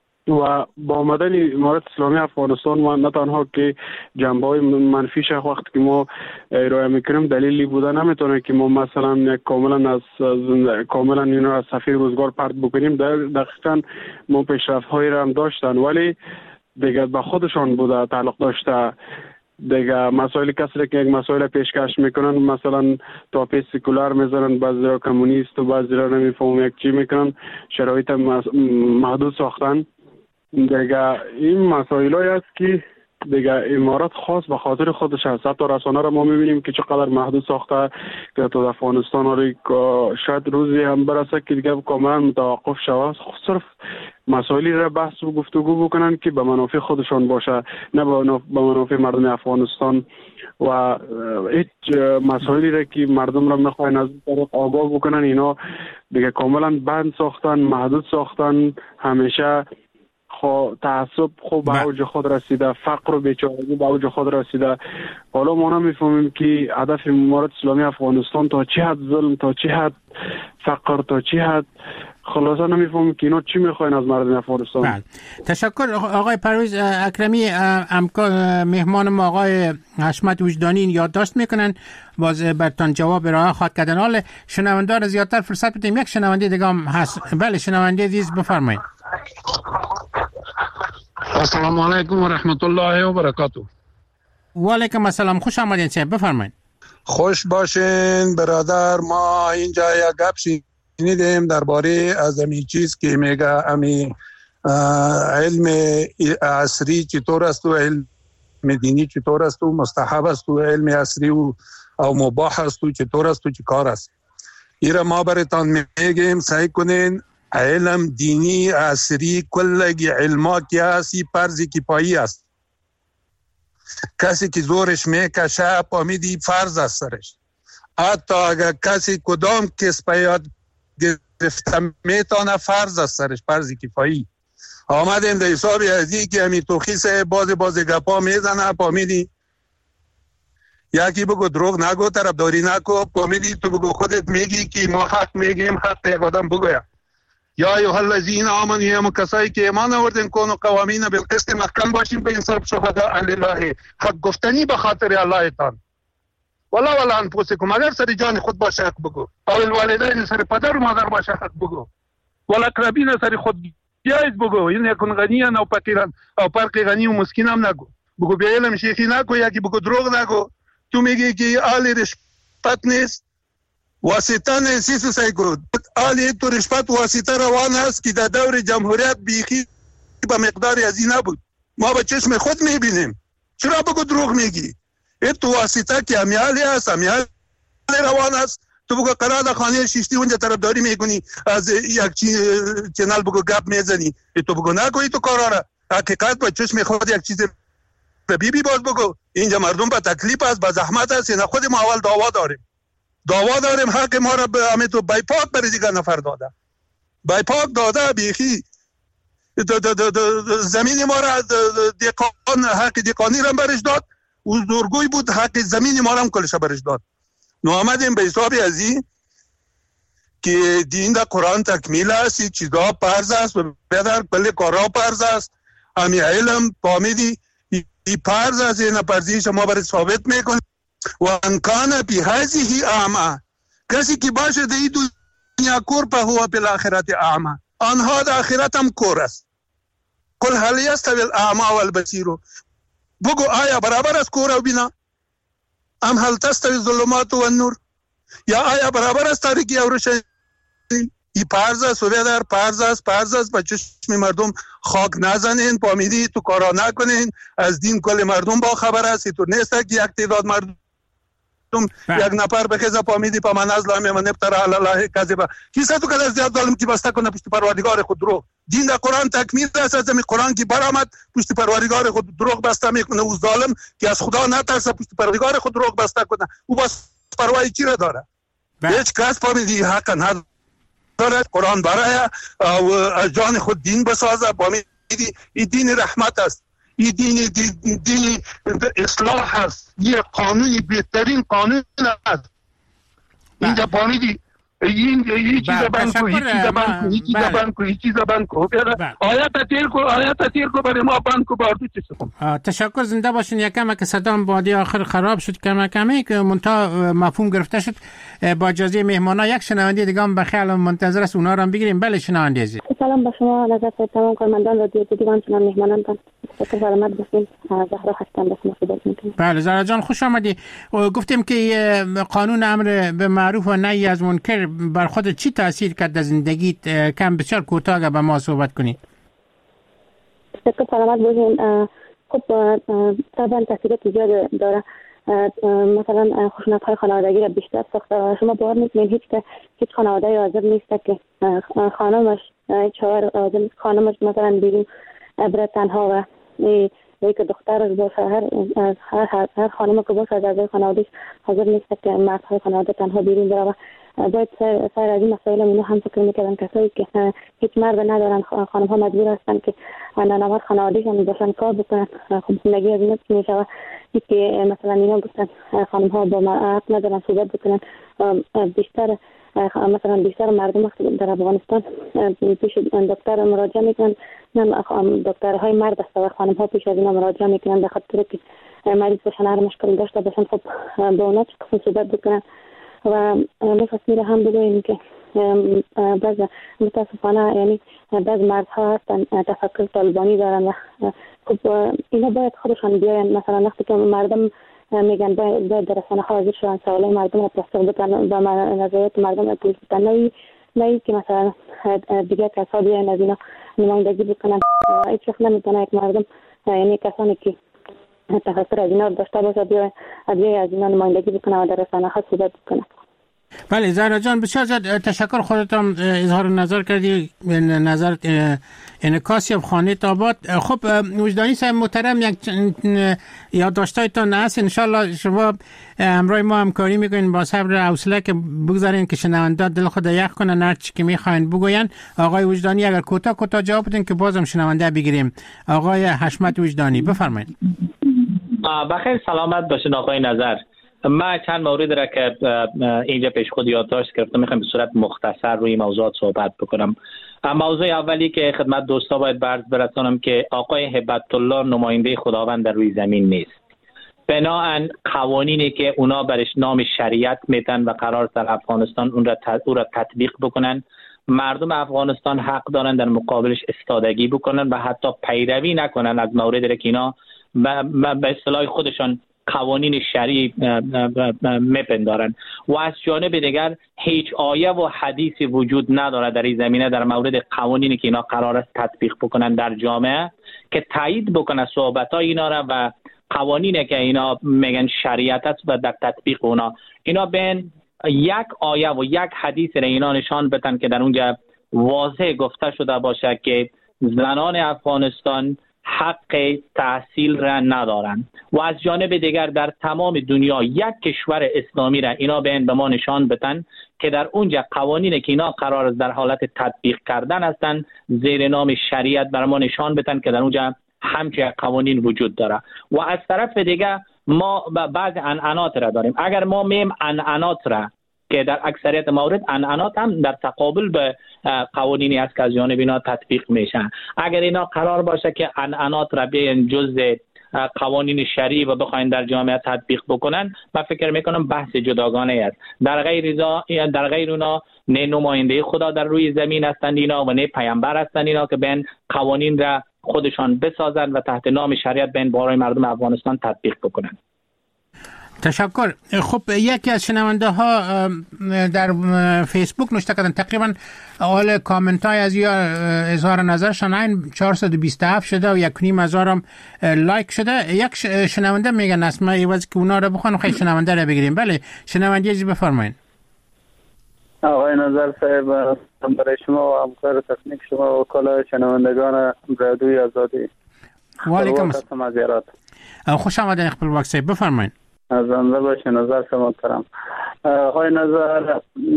و با آمدن امارت اسلامی افغانستان ما نه تنها که جنبه‌های منفیش وقت که ما ارائه میکنیم دلیلی بوده نمیتونه که ما مثلا یک کاملا از کاملا اینا از صفحه روزگار پرت بکنیم. دقیقاً ما پیشرفت‌هایی را هم داشتن ولی دیگه به خودشان بوده تعلق داشته. دیگه مسائل کسی که یک مسائل پیشکش میکنن مثلا تاپی سکولار میذارن، بعضی را کمونیست و بعضی را نمیفهم یک چی میکنن، شرایط محدود ساختن. دیگه این مسائلی است که دیگه امارات خاص به خاطر خودش هست. حتی رسانه را ما میبینیم که چقدر محدود ساخته که تو افغانستان رو شاید روزی هم برسه که دیگه کاملا متوقف شود، صرف مسائلی را بحث و گفتگو بکنن که به منافع خودشان باشه نه به منافع مردم افغانستان. و هیچ مسائلی را که مردم را میخواین از طریق آگاه بکنن اینا دیگه کاملا بند ساختن، محدود ساختن. همیشه خو تعصب خو به اوج خود رسیده، فقر و بیچارگی به اوج خود رسیده. حالا ما نمیفهمیم که هدف امارت اسلامی افغانستان تا چه حد ظلم، تا چه حد فقر، تا چه حد خلاصا نمیفهمیم که اینا چی میخواین از مردم افغانستان. بله. تشکر آقای پرویز اکرمی. مهمان ما آقای حشمت وجدانی یادداشت میکنن باز برتان جواب ارائه خواهد کردن. حال شنوندار زیادتر فرصت بدیم. یک شنونده دیگه هم هست. بله شنونده عزیز بفرمایید. السلام علیکم و رحمت الله و برکاته. و علیکم السلام، خوش آمدین صاحب، بفرمایید. خوش باشین برادر. ما اینجا یک گپ شنیدیم درباره از امی چیز که میگه امی علم عصری چطور است و علم دینی چطور است و مستحب است و علم عصری و او مباح است و چطور است و چی کار است. ایره ما براتان میگیم سعی کنین علم دینی عصری کلگی علما که هستی فرض کفایی است. کسی که زورش میکشه پامیدی فرض است سرش. حتی اگر کسی کدام کسب یاد گرفته میتونه فرض است سرش، فرض کفایی. آمدیم در حساب ازی که همی توخیص باز باز گپا میزنه پامیدی یکی بگو دروغ نگو، طرفداری نکو، پامیدی تو بگو خودت میگی که ما حق میگیم، حق یک آدم بگویا. یا ایها الذین آمنوا، یا کسایی که ایمان آوردین کونوا قوامین بالقسط، محکم باشین به انصاف، شهداء لله، حق گفتنی به خاطر الله تان. ولا ولا انفسکم، اگر سر جان خود باشه حق بگو، او الوالدین سر پدر و مادر باشه حق بگو، ولا اقربین سر خود جایز بگو، این یکون غنیان او فقیران، او فرق غنی و مسکین هم نگو. بگو به علم شیخی نکو، یکی بگو دروغ نگو. تو میگی که آل رشوت نیست، واسطه نیست، سعی کن آلی تو رشوت واسطه روان است که در دور جمهوریت بیخی به مقدار ازی نبود، ما به چشم خود میبینیم. چرا بگو دروغ میگی؟ این تو واسطه که امیالی است، امیالی روان است، تو بگو قرار خانه شیشتی اونجا طرفداری میکنی، از یک چینل بگو گپ میزنی، تو بگو نگوی تو کارا را. حقیقت به چشم خود یک چیز بی بی باز بگو. اینجا مردم به تکلیف است، به زحمت است. نه خود ما اول دعوا داریم، دعوا داریم حق ما را به همه تو بایپاک برای دیگر نفر داده، بایپاک داده بیخی زمین ما را دیقان، حق دیقانی را برش داد و زورگوی بود، حق زمین ما را هم کلش برش داد. نو آمدیم به حساب ازی که دین در قرآن تکمیل است، این چیزا پرز است و بدر کل کارا پرز است. همی علم پامیدی ای پرز است، این پرزی شما برای ثابت میکنی. و انکان بی هذه اعما، کسی که باشه در این دنیا کور په هو په الاخرت اعما، آنها در آخرت هم کور است. قل هل یستوی الاعما والبصیر، بگو آیا برابر است کور و بینا؟ ام هل تستوی الظلمات والنور، یا آیا برابر است تاریکی و روشنی؟ این پرز است و بیادر پرز است، پرز است. به چشم مردم خاک نزنین، پامیدی تو کارا نکنین. از دین کل مردم با خبر است، تو نیست که یک تعداد مردم یک نفر بخیزه پامیدی پا من از لامه من نبتر علی الله کذبه. کیسه تو کدر زیاد ظالم که بسته کنه پشت پروردگار خود دروغ. دین در قرآن تکمیل است، از این قرآن که برآمد پشت پروردگار خود دروغ بسته میکنه. او ظالم که از خدا نترسه پشت پروردگار خود دروغ بسته کنه، او بس پروایی چی را داره؟ هیچ کس پامیدی حق نداره. قرآن برای و از جان خود دین بسازه. پامیدی این دین رحمت است، این دین دین, دین اصلاح است، یه قانونی بهترین قانون است. اینجا پامیدی این یه چیز بند کو، یه چیز بند کو، یه چیز بند کو، یه چیز بند کو. آیات تیر کو، آیات تیر کو برای ما بند کو باردو چیز کن. تشکر، زنده باشین. یکم که صدام بادی آخر خراب شد کم کمی که منتها مفهوم گرفته شد. با اجازه مهمانا یک شنونده دیگه هم بخیال منتظر است، اونا رو هم بگیریم. بله شنونده عزیز. سلام به شما، نظر تمام کارمندان رادیو دیوان، چنان مهمانان تان. سلامت باشین. زهرا هستم، به شما خدمت میکنم. بله زهرا جان خوش آمدی. گفتیم که قانون امر به معروف و نهی از منکر بر خود چی تاثیر کرد در زندگیت؟ کم بسیار کوتاه با ما صحبت کنید. سلامت باشین. خب طبعا تاثیرات زیاد داره. مثلا خشونت‌های خانوادگی را بیشتر ساخته. شما باور میکنید هیچ هیچ خانواده حاضر نیست که خانمش چهار آدم خانمش مثلا بیرون بره تنها و یک دخترش باشه، هر هر هر خانم که باشه از خانواده‌اش حاضر نیست که مردهای خانواده تنها بیرون بره. باید سر از این مسائل اینو هم فکر میکردن کسایی که هیچ مرد ندارن، خانم ها مجبور هستن که نانوار خانوادهشان باشن کار بکنن. خب زندگی از این میشه که مثلا اینا گفتن خانم ها با مرد ندارن صحبت بکنن. بیشتر مثلا بیشتر مردم در افغانستان پیش دکتر مراجعه میکنن، دکترهای مرد است و خانم ها پیش از اینا مراجعه میکنن به خاطر که مریض باشن، هر مشکل داشته باشن. خب با اونا چه قسم صحبت بکنن. و مفصل هم بگوییم که بعض متاسفانه یعنی بعض مردها هستن تفکر طالبانی دارن و خب اینا باید خودشان بیاین. مثلا وقتی که مردم میگن باید در رسانه ها حاضر شدن سوالای مردم رو پاسخ بدن و نظریات مردم رو پولیس بدن، نه نه که مثلا دیگه کسا بیاین از اینا نمایندگی بکنن. هیچ وقت نمیتونه یک مردم یعنی کسانی که تفکر از اینا داشته باشه بیاین از اینا نمایندگی بکنن و در رسانه ها صحبت بکنن. بله زهرا جان بسیار زیاد تشکر، خودتان اظهار نظر کردی، نظر انعکاسی از خانه آباد. خب وجدانی صاحب محترم، یک یادداشتایتان هست، ان شاء الله شما همراه ما همکاری میکنین، با صبر و حوصله که بگذارین که شنونده دل خود یخ کنن هر چی که میخواین بگوین. آقای وجدانی اگر کوتاه کوتاه جواب بدین که بازم شنونده بگیریم. آقای حشمت وجدانی بفرمایید. بخیر سلامت باشین آقای نظر. من چند مورد را که اینجا پیش خود یادداشت کردم میخوام به صورت مختصر روی موضوعات صحبت بکنم. موضوع اولی که خدمت دوستا باید برز برسانم که آقای هبت الله نماینده خداوند در روی زمین نیست. بناهن قوانینی که اونا برش نام شریعت میتن و قرار در افغانستان اون را او را تطبیق بکنن، مردم افغانستان حق دارن در مقابلش استادگی بکنن و حتی پیروی نکنن از موردی که اینا به اصطلاح خودشان قوانین شرعی میپندارن. و از جانب دیگر هیچ آیه و حدیثی وجود نداره در این زمینه در مورد قوانینی که اینا قرار است تطبیق بکنن در جامعه که تایید بکنه صحبتای اینا را و قوانینی که اینا میگن شریعت است و در تطبیق اونا. اینا بین یک آیه و یک حدیث را اینا نشان بدن که در اونجا واضح گفته شده باشه که زنان افغانستان حق تحصیل را ندارند. و از جانب دیگر در تمام دنیا یک کشور اسلامی را اینا بین به ما نشان بدن که در اونجا قوانین که اینا قرار است در حالت تطبیق کردن هستند زیر نام شریعت بر ما نشان بدن که در اونجا همچه قوانین وجود داره. و از طرف دیگر ما بعض عنعنات را داریم. اگر ما میم عنعنات را که در اکثریت موارد عنعنات هم در تقابل به قوانینی است که از جانب اینا تطبیق میشن، اگر اینا قرار باشه که عنعنات را بیان جزء قوانین شرعی و بخواین در جامعه تطبیق بکنن، من فکر میکنم بحث جداگانه است. در غیر در غیر اونا نه نماینده خدا در روی زمین هستند اینا و نه پیامبر هستند اینا که بین قوانین را خودشان بسازن و تحت نام شریعت بین برای مردم افغانستان تطبیق بکنن. تشکر. خب یکی از شنونده ها در فیسبوک نوشته کردن، تقریبا اول کامنت های از یا اظهار نظرشان این چهارصد و بیست و هفت شده و یک نیم هزار هم لایک شده. یک شنونده میگن اسماء ایواز که اونا رو بخوان خیلی شنونده رو بگیریم. بله شنونده یه چیزی بفرمایید. آقای نظر صاحب، برای شما و همکار تکنیک شما و کل شنوندگان رادیوی آزادی و علیکم السلام. خوش آمدین خپل وقت صاحب، بفرمایید. از زنده باشه نظر شما محترم. آقای نظر،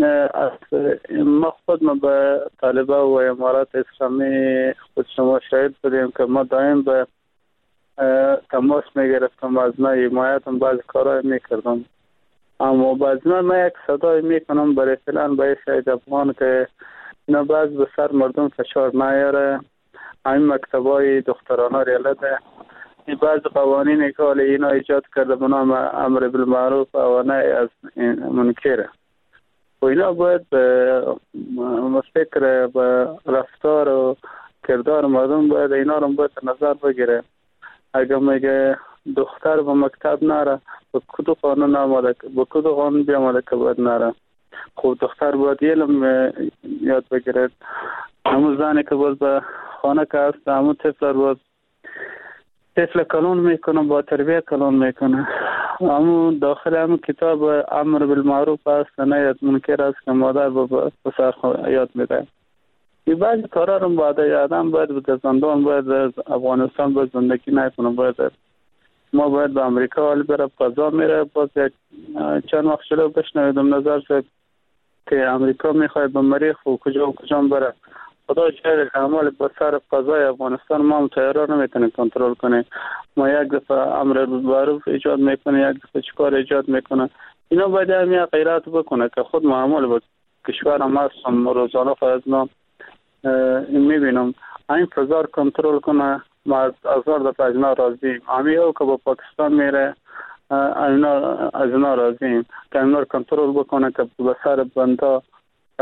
ما خود ما به طالبان و امارات اسلامی خود شما شاهد بودیم که ما دائم به تماس میگرفتم و از ما حمایت هم بعض کارهای میکردم، اما بعض ما یک صدای میکنم برای فلان برای شاید افغان که اینا بعض به سر مردم فشار نیاره. همین مکتبای دخترانه ریالته این بعض قوانینی که حالا اینا ایجاد کرده به نام امر بالمعروف و نهی از منکر و اینا باید به فکر به رفتار و کردار مردم باید اینا رو باید نظر بگیره. اگر میگه دختر به مکتب نره به کدو قانون آماده به کدو قانون بیاماده که باید نره. خب دختر باید علم یاد بگیره. همون زنی که باید به خانه که هست همون طفل باید طفل کلون میکنه با تربیه کلون میکنه. همون داخل همون کتاب امر بالمعروف است نه از منکر است که مادر به پسر یاد میده. این بعضی کارا رو باید آدم باید به زندان باید از افغانستان باید زندگی نکنه. باید ما باید به امریکا حال بره قضا میره. باز یک چند وقت شده بشنویدم نظر شد که امریکا میخواد به مریخ و کجا و کجا بره. خدا شاید اعمال با سر قضای افغانستان ما هم تیارا نمیتونیم کنترل کنیم. ما یک دفعه امر بالمعروف ایجاد میکنه، یک دفعه چیکار ایجاد میکنه. اینا باید هم یک غیرت بکنه که خود معامل با کشور هم هستم روزانه خواهد ما میبینم این فضار کنترل کنه. ما از هزار دفعه از اینا راضیم. همی او که با پاکستان میره از اینا راضیم که اینا کنترل بکنه که به سر بنده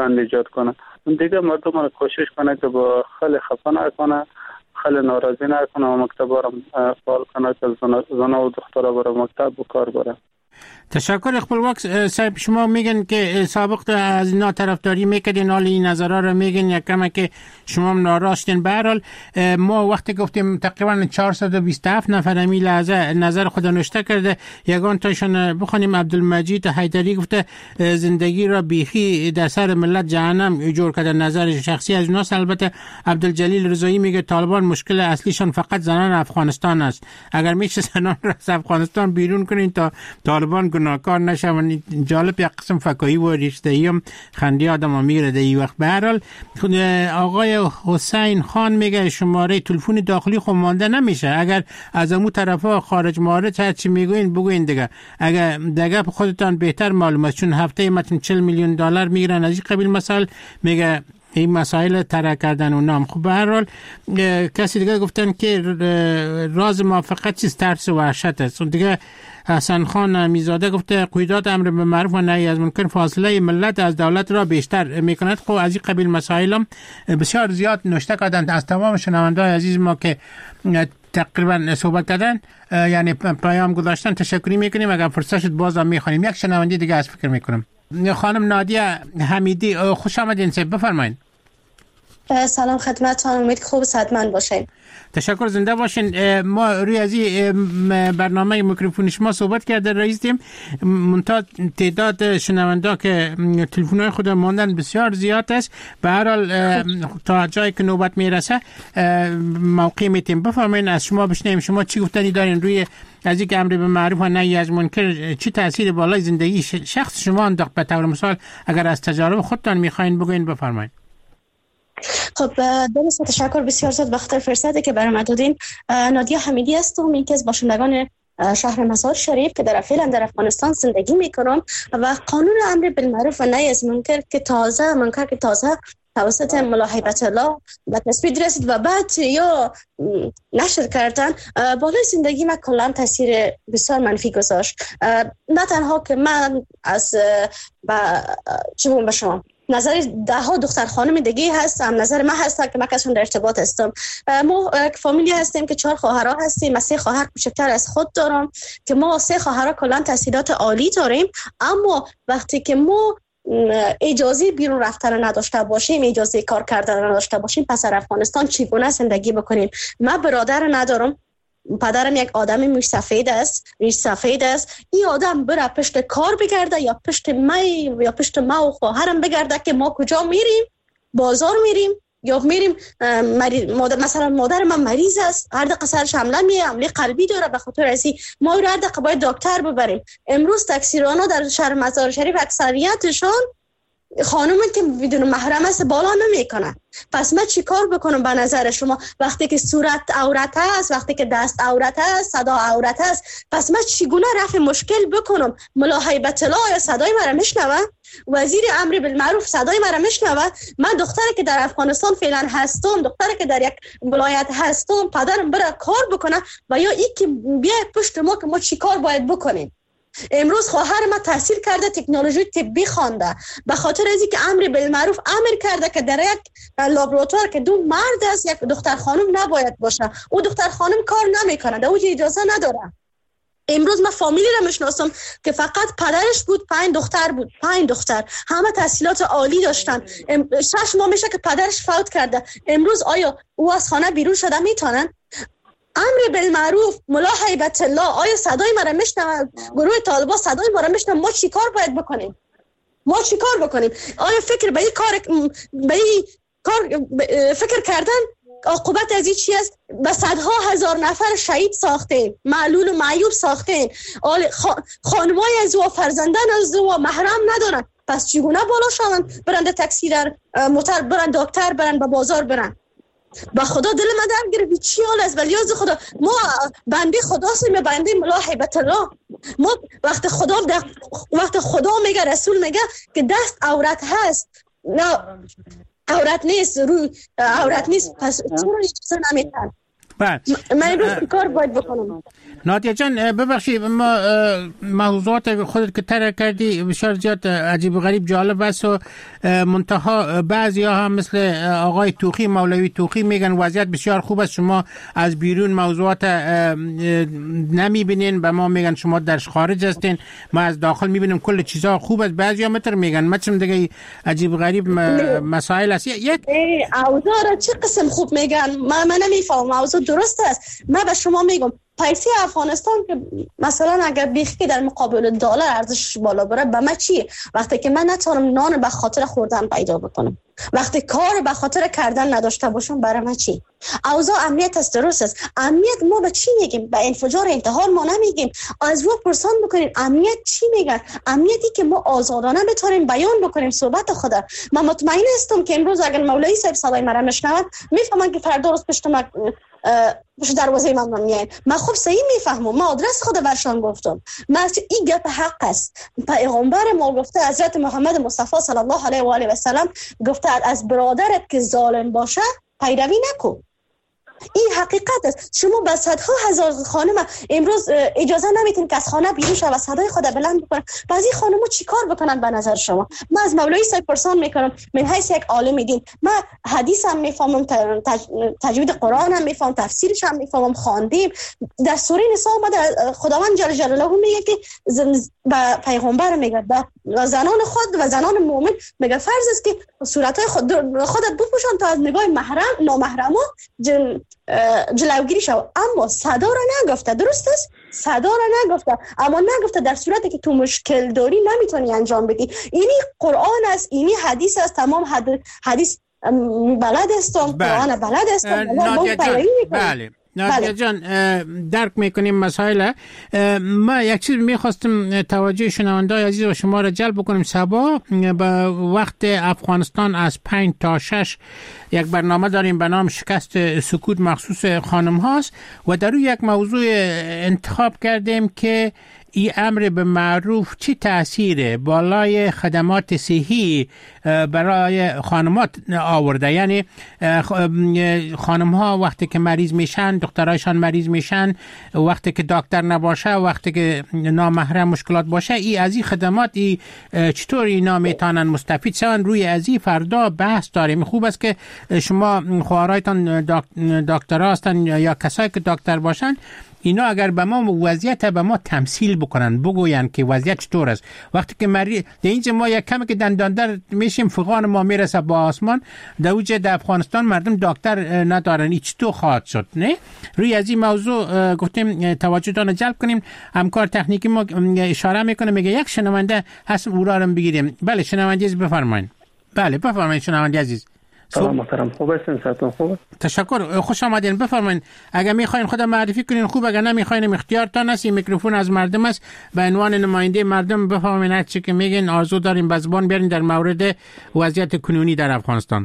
فند ایجاد کنه. دیگه مردم را کوشش کنه که با خیلی خفه نکنه، خیلی ناراضی نکنه و مکتب را فعال کنه که زن و دخترها برای مکتب و کار بره. تشکر. خپلواک صاحب، شما میگن که سابق از اینا طرفداری میکردین، حال این نظرها رو میگن یک کمه که شما ناراستین. به هر حال ما وقتی گفتیم تقریبا چهارصد و بیست و هفت نفر امی لحظه نظر خود نوشته کرده، یگان تاشون بخونیم. عبدالمجید حیدری گفته زندگی را بیخی در سر ملت جهنم جور کرده، نظر شخصی از اوناست. البته عبدالجلیل رضایی میگه طالبان مشکل اصلیشان فقط زنان افغانستان است، اگر میشه زنان را از افغانستان بیرون کنین تا طالبان گناهکار نشون. جالب، یک قسم فکایی و رشته‌ای هم خندی آدم میگیره در این وقت. به هر حال آقای حسین خان میگه شماره تلفن داخلی خود مانده نمیشه، اگر از امو طرفا خارج مارج هر چی میگوین بگوین دیگه، اگر دیگه خودتان بهتر معلوم است، چون هفته متن چهل میلیون دلار میگیرن از این قبیل مسائل. میگه این مسائل طرح کردن و نام. خب به هر حال کسی دیگه گفتن که راز موافقت چیز ترس و وحشت است. دیگه حسن خان میزاده گفته قیادت امر به معروف و نهی از منکر فاصله ملت از دولت را بیشتر میکند. خب از این قبیل مسائل هم بسیار زیاد نوشته کردند از تمام شنونده‌های عزیز ما که تقریبا صحبت کردن، یعنی پیام گذاشتن. تشکری میکنیم. اگر فرصت شد بازم میخوانیم. یک شنونده دیگه از فکر میکنم. خانم نادیه حمیدی، خوش آمدین. سه بفرمایید. سلام خدمتتان، امید خوب صحتمند باشین. تشکر، زنده باشین. ما روی از این برنامه میکروفون شما صحبت کرده رئیسیم، منتها تعداد شنونده که تلفن‌های خود ماندن بسیار زیاد است. به هر حال تا جایی که نوبت میرسه موقع میتیم. بفرمایید از شما بشنویم، شما چی گفتنی دارین روی از اینکه امر به معروف و نهی از منکر چی تاثیر بالای زندگی شخص شما انداخت؟ به طور مثال اگر از تجارب خودتان میخواین بگوین بفرمایید. خب درست، تشکر بسیار زیاد بخاطر فرصتی که برام دادین. نادیه حمیدی هستم، یکی از باشندگان شهر مزار شریف که در فعلا در افغانستان زندگی میکنم و قانون امر بالمعروف و نهی از منکر که تازه منکر که تازه توسط ملا هیبت الله به تصویب رسید و بعد یا نشر کردن، بالای زندگی من کلا تاثیر بسیار منفی گذاشت. نه تنها که من از چون به شما نظر ده ها دختر خانم دیگه هستم، نظر من هستم که من کسان در ارتباط هستم. ما فامیلی هستیم که چهار خواهرها هستیم، من سه خواهر کوچکتر از خود دارم که ما سه خواهرها کلا تحصیلات عالی داریم، اما وقتی که ما اجازه بیرون رفتن نداشته باشیم، اجازه کار کردن نداشته باشیم، پس در افغانستان چگونه زندگی بکنیم؟ من برادر ندارم، پدرم یک آدم موش سفید است، ریش سفید است. این آدم بره پشت کار بگرده یا پشت می یا پشت ما و خواهرم بگرده که ما کجا میریم؟ بازار میریم یا میریم مادر، مثلا مادر من مریض است، هر دقیقه سرش حمله میه، حمله قلبی داره، به خاطر ازی ما رو هر دقیقه باید دکتر ببریم. امروز تاکسیرانا در شهر مزار شریف اکثریتشون خانومی که بدون محرم است بالا نمیکنن. پس من چی کار بکنم به نظر شما؟ وقتی که صورت عورت است، وقتی که دست عورت است، صدا عورت است، پس من چگونه رفع مشکل بکنم؟ ملا هیبت الله صدای مرا میشنوه؟ وزیر امر بالمعروف صدای مرا میشنوه؟ من دختری که در افغانستان فعلا هستم، دختری که در یک ولایت هستم، پدرم بره کار بکنه و یا این که بیا پشت ما که ما چی کار باید بکنیم؟ امروز خواهر ما تحصیل کرده، تکنولوژی طبی خوانده، به خاطر از اینکه امر بالمعروف امر کرده که در یک لابراتوار که دو مرد است یک دختر خانم نباید باشه، او دختر خانم کار نمیکنه، در اوج اجازه نداره. امروز من فامیلی را میشناسم که فقط پدرش بود، پنج دختر بود، پنج دختر، همه تحصیلات عالی داشتن. شش ماه میشه که پدرش فوت کرده. امروز آیا او از خانه بیرون شده میتونن؟ امر بالمعروف ملا هیبت الله آیا صدای مرا میشنوه؟ گروه طالبان صدای مرا میشنوه؟ ما چی کار باید بکنیم؟ ما چی کار بکنیم؟ آیا فکر به این کار به این کار فکر کردن عاقبت از این چی است؟ به صدها هزار نفر شهید ساختین، معلول و معیوب ساختین، خانمای از و فرزندان از و محرم ندارن. پس چگونه بالا شوند؟ برند تاکسی در موتر، برند دکتر، برند به بازار برند. با خدا دل من درد گرفت چی حال است؟ ولی از خدا ما بنده خدا هستیم، بنده ملا هیبت الله. ما وقت خدا وقت خدا میگه، رسول میگه که دست عورت هست، نه عورت نیست، روی عورت نیست، پس چرا اجازه نمیدن؟ بله من امروز کار باید بکنم. نادیا جان ببخشید، ما موضوعات خودت که طرح کردی بسیار زیاد عجیب و غریب جالب است و منتها بعضی ها هم مثل آقای توخی، مولوی توخی میگن وضعیت بسیار خوب است، شما از بیرون موضوعات نمیبینین، به ما میگن شما در خارج هستین، ما از داخل میبینیم کل چیزها خوب است. بعضی ها متر میگن مثلا دیگه عجیب و غریب مسائل است. یک اوضاع چه قسم خوب میگن؟ من من نمیفهمم. اوضاع درست است. من به شما میگم پیسی افغانستان که مثلا اگر بیخی که در مقابل دلار ارزش بالا بره به من چی؟ وقتی که من نتونم نان به خاطر خوردن پیدا بکنم، وقتی کار به خاطر کردن نداشته باشم، برای من چی؟ اوضاع امنیت است، درست است. امنیت ما به چی میگیم؟ به انفجار انتحار ما نمیگیم. از و پرسان بکنین امنیت چی میگن؟ امنیتی که ما آزادانه بتونیم بیان بکنیم صحبت خود. من مطمئن هستم که امروز اگر مولوی صاحب صدای مرا بشنوند میفهمن که فردا روز پشت ما پشت دروازه من میاین. من خوب صحیح میفهمم. من آدرس خود برشان گفتم. من این گپ حق است. پیغمبر ما گفته، حضرت محمد مصطفی صلی الله علیه و آله و سلام گفته از برادرت که ظالم باشه پیروی نکن. این حقیقت است. شما به صدها هزار خانم امروز اجازه نمیتین که از خانه بیرون شوند و صدای خود بلند بکنن. بعضی خانم‌ها چیکار بکنن به نظر شما؟ من از مولوی صاحب پرسان میکنم، من حیث یک عالم دین، من حدیث هم میفهمم، تجوید قرآن هم میفهمم، تفسیرش هم میفهمم، خواندیم. در سوره نساء اومده خداوند جل جلاله میگه که به پیغمبر میگه به زنان خود و زنان مؤمن میگه فرض است که صورتای خود خودت بپوشان تا از نگاه محرم نامحرما جلوگیری شو. اما صدا را نگفته، درست است؟ صدا را نگفته، اما نگفته در صورتی که تو مشکل داری نمیتونی انجام بدی. اینی قرآن است، اینی حدیث است. تمام حدیث بلد استم، قرآن بلد استم. بله نادیا جان درک میکنیم مسائل. ما یک چیز میخواستم توجه شنونده‌های عزیز و شما را جلب بکنیم. صبا به وقت افغانستان از پنج تا شش یک برنامه داریم به نام شکست سکوت مخصوص خانم هاست و در روی یک موضوع انتخاب کردیم که این امر به معروف چی تأثیر بالای خدمات صحی برای خانمات آورده. یعنی خانم ها وقتی که مریض میشن، دخترایشان مریض میشن، وقتی که دکتر نباشه، وقتی که نامحرم مشکلات باشه، ای از این خدمات ای چطور اینا میتونن مستفید شون؟ روی از این فردا بحث داریم. خوب است که شما خواهرایتان دکترها هستن یا کسایی که دکتر باشن، اینا اگر به ما وضعیت به ما تمثیل بکنن، بگوین که وضعیت چطور است. وقتی که مریض در اینجا ما یک کمی که دنداندر میشیم، فقان ما میرسه با آسمان، در اوج در افغانستان مردم دکتر ندارن، این چطور خواهد شد؟ نه روی از این موضوع گفتیم توجهتان جلب کنیم. همکار تکنیکی ما اشاره میکنه، میگه یک شنونده هست او را هم بگیریم. بله شنونده عزیز بفرمایید. بله بفرمایید شنونده عزیز. سلام محترم، خوب هستین؟ صحتون خوبه؟ تشکر، خوش آمدین. بفرمایید. اگر میخواین خود معرفی کنین خوب، اگر نمیخواین اختیارتان است. این میکروفون از مردم است. به عنوان نماینده مردم بفرمایید هر چی که میگین آرزو دارین به زبان بیارین در مورد وضعیت کنونی در افغانستان.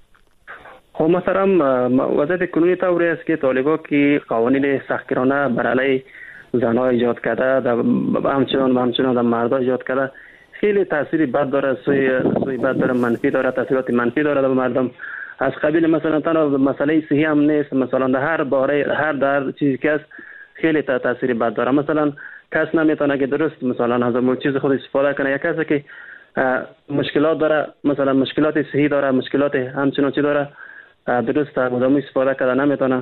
خب محترم، وضعیت کنونی طوری است که طالبان که قوانین سختگیرانه بر علیه زنها ایجاد کرده، در همچنان و همچنان در مردها ایجاد کرده، خیلی تاثیری بد داره، سوی سوی بد داره، منفی داره، تاثیرات منفی داره به مردم. از قبیل مثلا تنها مسئله صحی هم نیست، مثلا در هر باره هر در چیزی که است خیلی تاثیری بد داره. مثلا کس نمیتونه که درست مثلا از اون چیز خود استفاده کنه. یک کسی که مشکلات داره، مثلا مشکلات صحی داره، مشکلات همچنان چی داره، درست از اون استفاده کنه نمیتونه.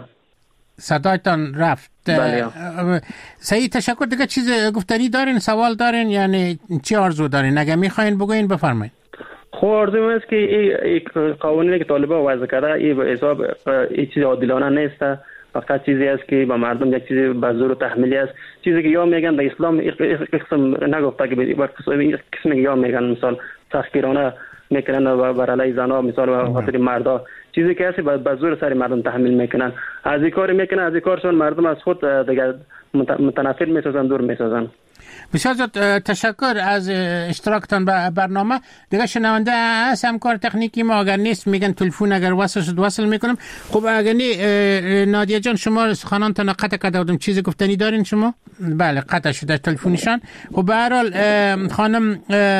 صدایتان رفت. بله. صحیح، تشکر. دیگه چیز گفتنی دارین، سوال دارین، یعنی چی آرزو دارین؟ اگه میخواین بگوین بفرمایید. خب آرزو است که این قوانینی که طالبان وضع کرده این به حساب این چیز عادلانه نیست، فقط چیزی است که با مردم یک چیزی به زور و تحمیلی است. چیزی که یا میگن در اسلام قسم نگفته که به قسم یا میگن مثال سختگیرانه میکنن بر علیه زنها، مثال و خاطر مردا، چیزی که هست به زور سر مردم تحمیل میکنن. از این کار میکنن، از این کارشون مردم از خود دیگه متنفر میسازن، دور میسازن. بسیار زیاد تشکر از اشتراکتان به برنامه. دیگه شنونده هست همکار تکنیکی ما، اگر نیست میگن تلفن اگر وصل شد وصل میکنم. خب اگر نی نادیا جان شما خانانتان قطع کرده بودم، چیزی گفتنی دارین شما؟ بله قطع شده تلفنشان. خب به هر حال خانم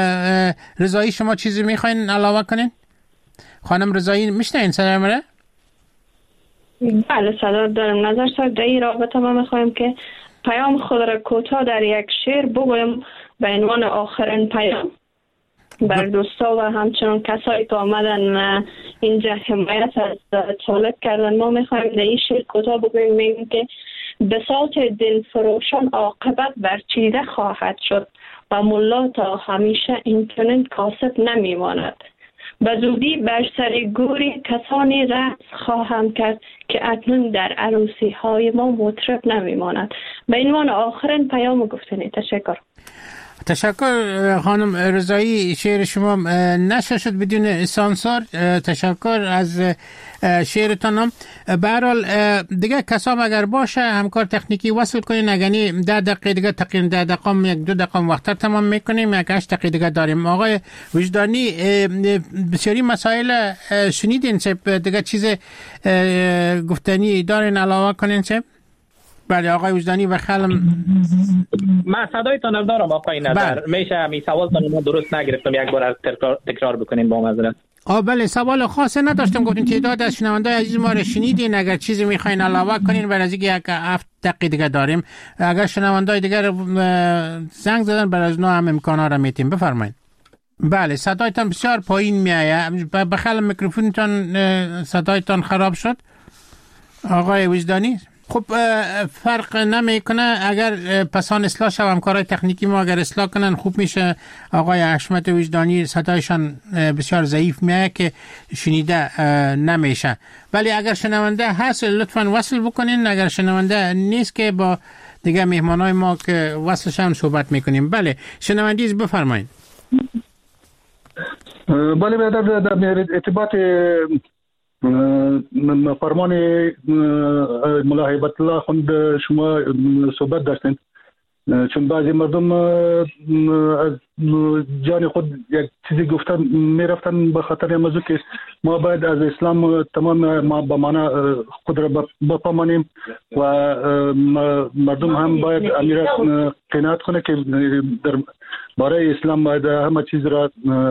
رضایی شما چیزی میخواین علاوه کنین؟ خانم رضایی میشنین صدای مرا؟ بله صدا دارم. نظر صاحب در این رابطه ما میخوایم که پیام خود را کوتاه در یک شعر بگویم به عنوان آخرین پیام بر دوستا و همچنان کسایی که آمدن اینجا حمایت از طالب کردن. ما میخوایم در این شعر کوتاه بگویم، میگیم که بساط دل فروشان عاقبت برچیده خواهد شد و ملا تا همیشه اینچنین کاسب نمیماند. به زودی بر سر گوری کسانی رقص خواهم کرد که اکنون در عروسی های ما مطرب نمیماند. به عنوان آخرین پیام گفتنی. تشکر. تشکر خانم رضایی، شعر شما نشر شد بدون سانسور. تشکر از شعرتان. به هر حال دیگه کسام اگر باشه همکار تکنیکی وصل کنین، اگرنی ده دقیقه دیگه تقریبا ده دقیقه یک دو دقیقه وقت تمام میکنیم، یک هشت دقیقه دیگه داریم. آقای وجدانی بسیاری مسائل شنیدین چه دیگه چیز گفتنی دارین علاوه کنین چه؟ بله آقای وجدانی و خلم من صدایتان دارم آقای نظر. میشه همین سوالتان ما درست نگرفتم، یک بار تکرار, تکرار بکنین با معذرت. آه بله سوال خاصی نداشتم. گفتین تعداد از شنوندای عزیز ما رو شنیدین، اگر چیزی میخواین علاوه کنین برای اینکه یک هفت دقیقه دیگه داریم. اگر شنوندای دیگر زنگ زدن برای از نو هم امکانا رو میتیم. بفرمایید. بله صدایتان بسیار پایین میایه. بخل میکروفونتان صدایتان خراب شد آقای وجدانی. خب فرق نمیکنه اگر پسان اصلاح شو، همکارای تکنیکی ما اگر اصلاح کنن خوب میشه. آقای حشمت وجدانی صدایشان بسیار ضعیف میاد که شنیده نمیشه، ولی اگر شنونده هست لطفاً وصل بکنین. اگر شنونده نیست که با دیگه مهمانای ما که وصلشان صحبت میکنیم. بله شنوندیز بفرمایید. بله برادر، در ارتباط فرمان ملا هیبت الله خوند شما صحبت داشتین، چون بعضی مردم از جان خود یک چیزی گفتن میرفتن به خاطر موضوع که ما باید از اسلام تمام ما به معنا خود را بفهمانیم و مردم هم باید امیر قناعت کنه که در برای اسلام باید همه چیز را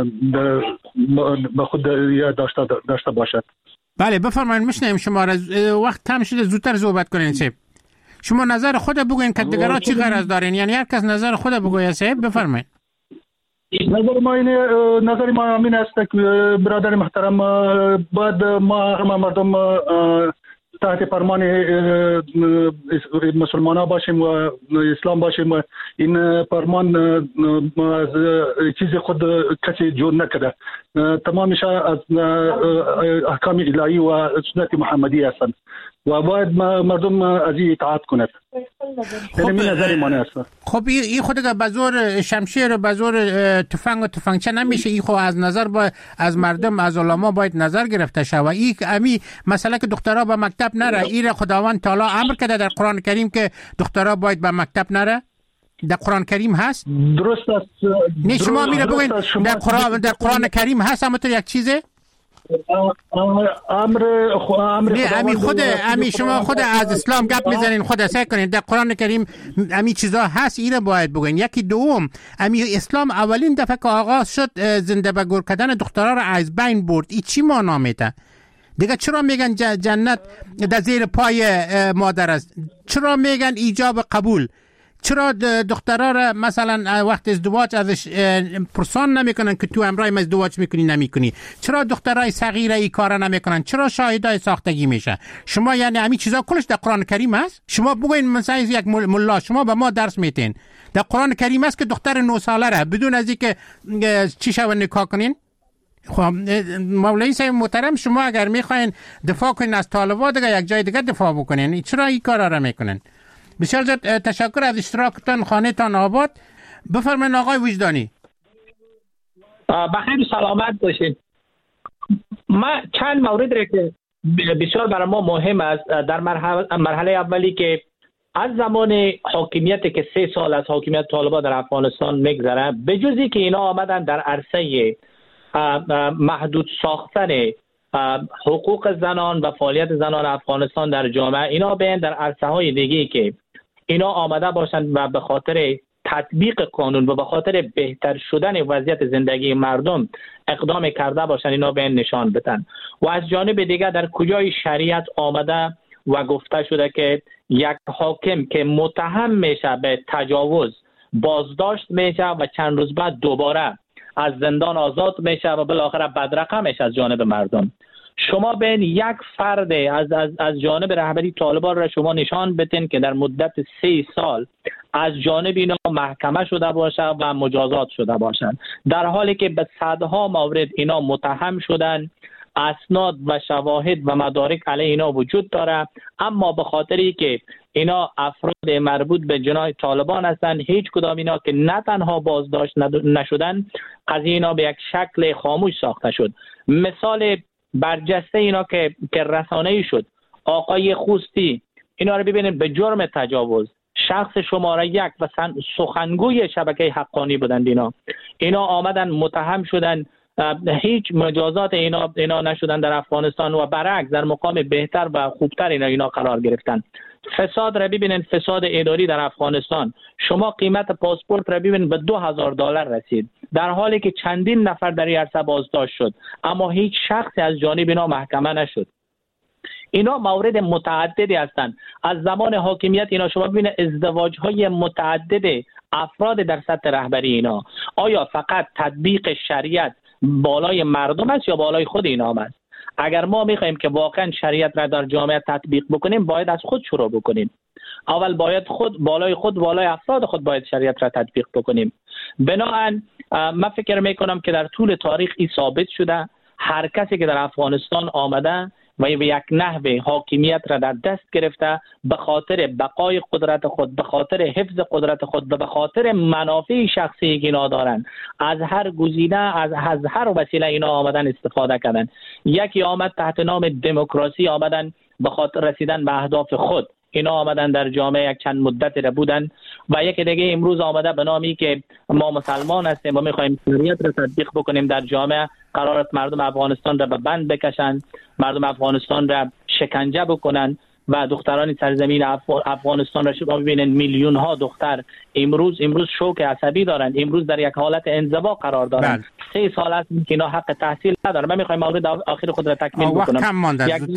به خود یاد داشته داشته باشد. بله بفرمایید میشنیم شما را. وقت تمام شده، زودتر صحبت کنین صاحب. شما نظر خود بگوین که دیگران چی غرض دارین، یعنی هر کس نظر خود بگوید صاحب. بفرمایید. نظر ما اینه، نظر ما همین است که برادر محترم بعد ما همه مردم تحت فرمان مسلمان ها باشیم و اسلام باشیم و این فرمان از چیز خود کسی جور نکرده، تمامش از احکام الهی و سنت محمدی هستند و باید مردم از این اطاعت کند. خب نظر ما است. خب این خود که بزور شمشیر و بزور تفنگ و تفنگچه نمیشه. این خود از نظر با از مردم از علما باید نظر گرفته شه. و این امی مثلا که دخترها به مکتب نره، این خداوند تعالی امر کرده در قرآن کریم که دخترها باید به مکتب نره. در قرآن کریم هست. درست است. نه شما میره بگین در قرآن در قرآن کریم هست اما تو یک چیزه امر امر نه امی خود امی شما خود از اسلام گپ میزنین، خود سعی کنین در قرآن کریم امی چیزا هست، اینو باید بگین. یکی دوم، امی اسلام اولین دفعه که آغاز شد زنده به گور کردن دخترها را از بین برد. این چی معنا میده دیگه؟ چرا میگن جنت در زیر پای مادر است؟ چرا میگن ایجاب قبول؟ چرا دخترها را مثلا وقت ازدواج ازش پرسان نمیکنن که تو امرای ازدواج میکنی نمیکنی؟ چرا دخترای صغیره ای کارا نمیکنن؟ چرا شاهدای ساختگی میشه؟ شما یعنی همین چیزا کلش در قرآن کریم هست؟ شما بگوین مثلا یک ملا شما به ما درس میتین در قرآن کریم هست که دختر نه ساله را بدون از اینکه چی شو نکاح کنین؟ خب مولوی صاحب محترم، شما اگر میخواین دفاع کنین از طالبا دیگه یک جای دیگه دفاع بکنین. چرا این کارا را میکنن؟ بسیار زیاد تشکر از اشتراکتان. خانه تان آباد. بفرمایید آقای وجدانی. بخیر سلامت باشید. ما چند مورد را که بسیار برای ما مهم است در مرحله, مرحله اولی که از زمان حاکمیتی که سه سال از حاکمیت طالبان در افغانستان میگذره، به جزی که اینا آمدن در عرصه محدود ساختن حقوق زنان و فعالیت زنان افغانستان در جامعه، اینا بین در عرصه های دیگه که اینا آمده باشند و به خاطر تطبیق قانون و به خاطر بهتر شدن وضعیت زندگی مردم اقدام کرده باشند، اینا بین نشان بدن. و از جانب دیگه در کجای شریعت آمده و گفته شده که یک حاکم که متهم میشه به تجاوز بازداشت میشه و چند روز بعد دوباره از زندان آزاد میشه و بالاخره بدرقه میشه از جانب مردم. شما بین یک فرد از, از, از جانب رهبری طالبان را شما نشان بدین که در مدت سه سال از جانب اینا محکمه شده باشه و مجازات شده باشند، در حالی که به صدها مورد اینا متهم شدن، اسناد و شواهد و مدارک علیه اینا وجود داره، اما به خاطری که اینا افراد مربوط به جناح طالبان هستند، هیچ کدام اینا که نه تنها بازداشت نشدن، قضیه اینا به یک شکل خاموش ساخته شد. مثال برجسته اینا که که رسانه‌ای شد، آقای خوستی، اینا رو ببینید به جرم تجاوز، شخص شماره یک و سخنگوی شبکه حقانی بودند. اینا اینا آمدن متهم شدن، هیچ مجازات اینا اینا نشدن در افغانستان و برعکس در مقام بهتر و خوبتر اینا اینا قرار گرفتن. فساد را ببینید، فساد اداری در افغانستان، شما قیمت پاسپورت را ببینید به دو هزار دلار رسید، در حالی که چندین نفر در این عرصه بازداشت شد اما هیچ شخصی از جانب اینا محکمه نشد. اینا مورد متعددی هستند. از زمان حاکمیت اینا شما ببینید ازدواج های متعدد افراد در سطح رهبری اینا. آیا فقط تطبیق شریعت بالای مردم است یا بالای خود اینا است؟ اگر ما میخوایم که واقعا شریعت را در جامعه تطبیق بکنیم، باید از خود شروع بکنیم. اول باید خود بالای خود بالای افراد خود باید شریعت را تطبیق بکنیم. بنابراین من فکر میکنم که در طول تاریخ این ثابت شده، هر کسی که در افغانستان آمده و به یک نحوه حاکمیت را در دست گرفته، به خاطر بقای قدرت خود، به خاطر حفظ قدرت خود و به خاطر منافع شخصی که اینا دارن، از هر گزینه، از, از هر وسیله اینا آمدن استفاده کردن. یکی آمد تحت نام دموکراسی آمدن به خاطر رسیدن به اهداف خود، اینا آمدن در جامعه یک چند مدت را بودن، و یکی دیگه امروز آمده به نامی که ما مسلمان هستیم و میخوایم شریعت را تطبیق بکنیم در جامعه، قرارت مردم افغانستان را به بند بکشن، مردم افغانستان را شکنجه بکنن و دختران سرزمین افغانستان را شما ببینید میلیون ها دختر امروز امروز شوک عصبی دارن، امروز در یک حالت انزوا قرار دارن. سه سال است که اینا حق تحصیل ندارن. من میخوایم مورد آخر خود را تکمیل بکنم.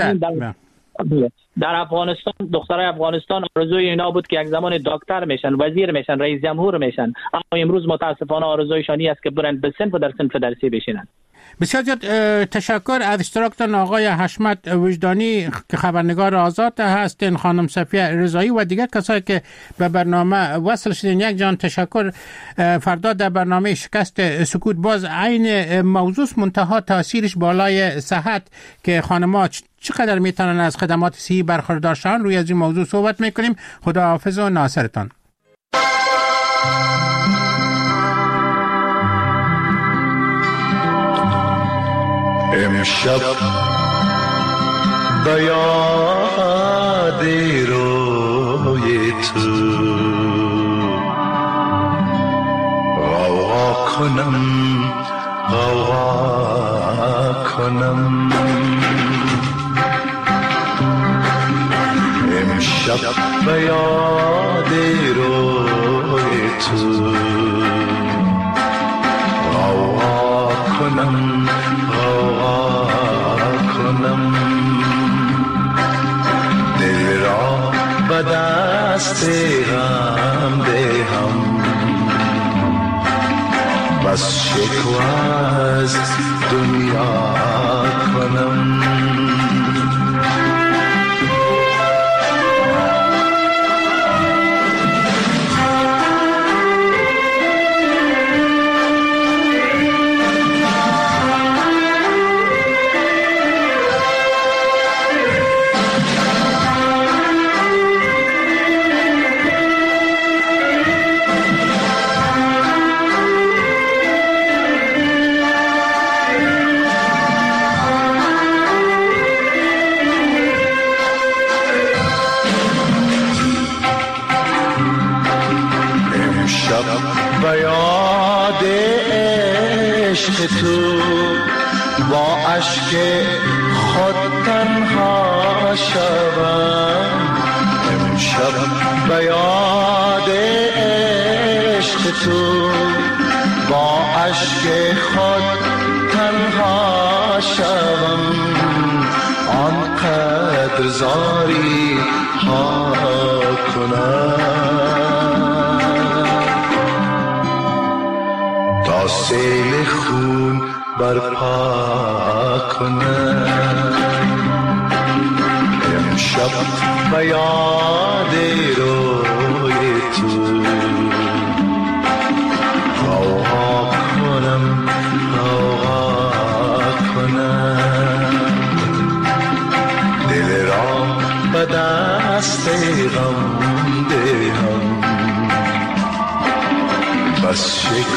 در افغانستان دخترای افغانستان آرزوی اینا بود که یک زمان دکتر میشن، وزیر میشن، رئیس جمهور میشن، اما امروز متاسفانه آرزویشان است که برن به صنف در صنف درسی بشینن. بسیار زیاد تشکر از اشتراکتان آقای حشمت وجدانی که خبرنگار آزاد هستین، خانم صفیه رضایی و دیگر کسایی که به برنامه وصل شدین. یک جان تشکر. فردا در برنامه شکست سکوت باز عین موضوع منتها تاثیرش بالای صحت که خانم‌ها چقدر میتونن از خدمات صحی برخوردار شون، روی از این موضوع صحبت میکنیم. خداحافظ و ناصرتان. امشب به یاد روی تو غوغا کنم غوغا کنم، امشب به یاد روی تو غوغا کنم غوغا کنم، دل را به دست غم دهم، بس شکوه از دنیا کنم. به یاد عشق تو با اشک خود تنها شوم، امشب به یاد عشق تو با اشک خود تنها شوم، آنقدر زاری ها کنم تا سیل خون برپا کنم امشب به یاد روی تو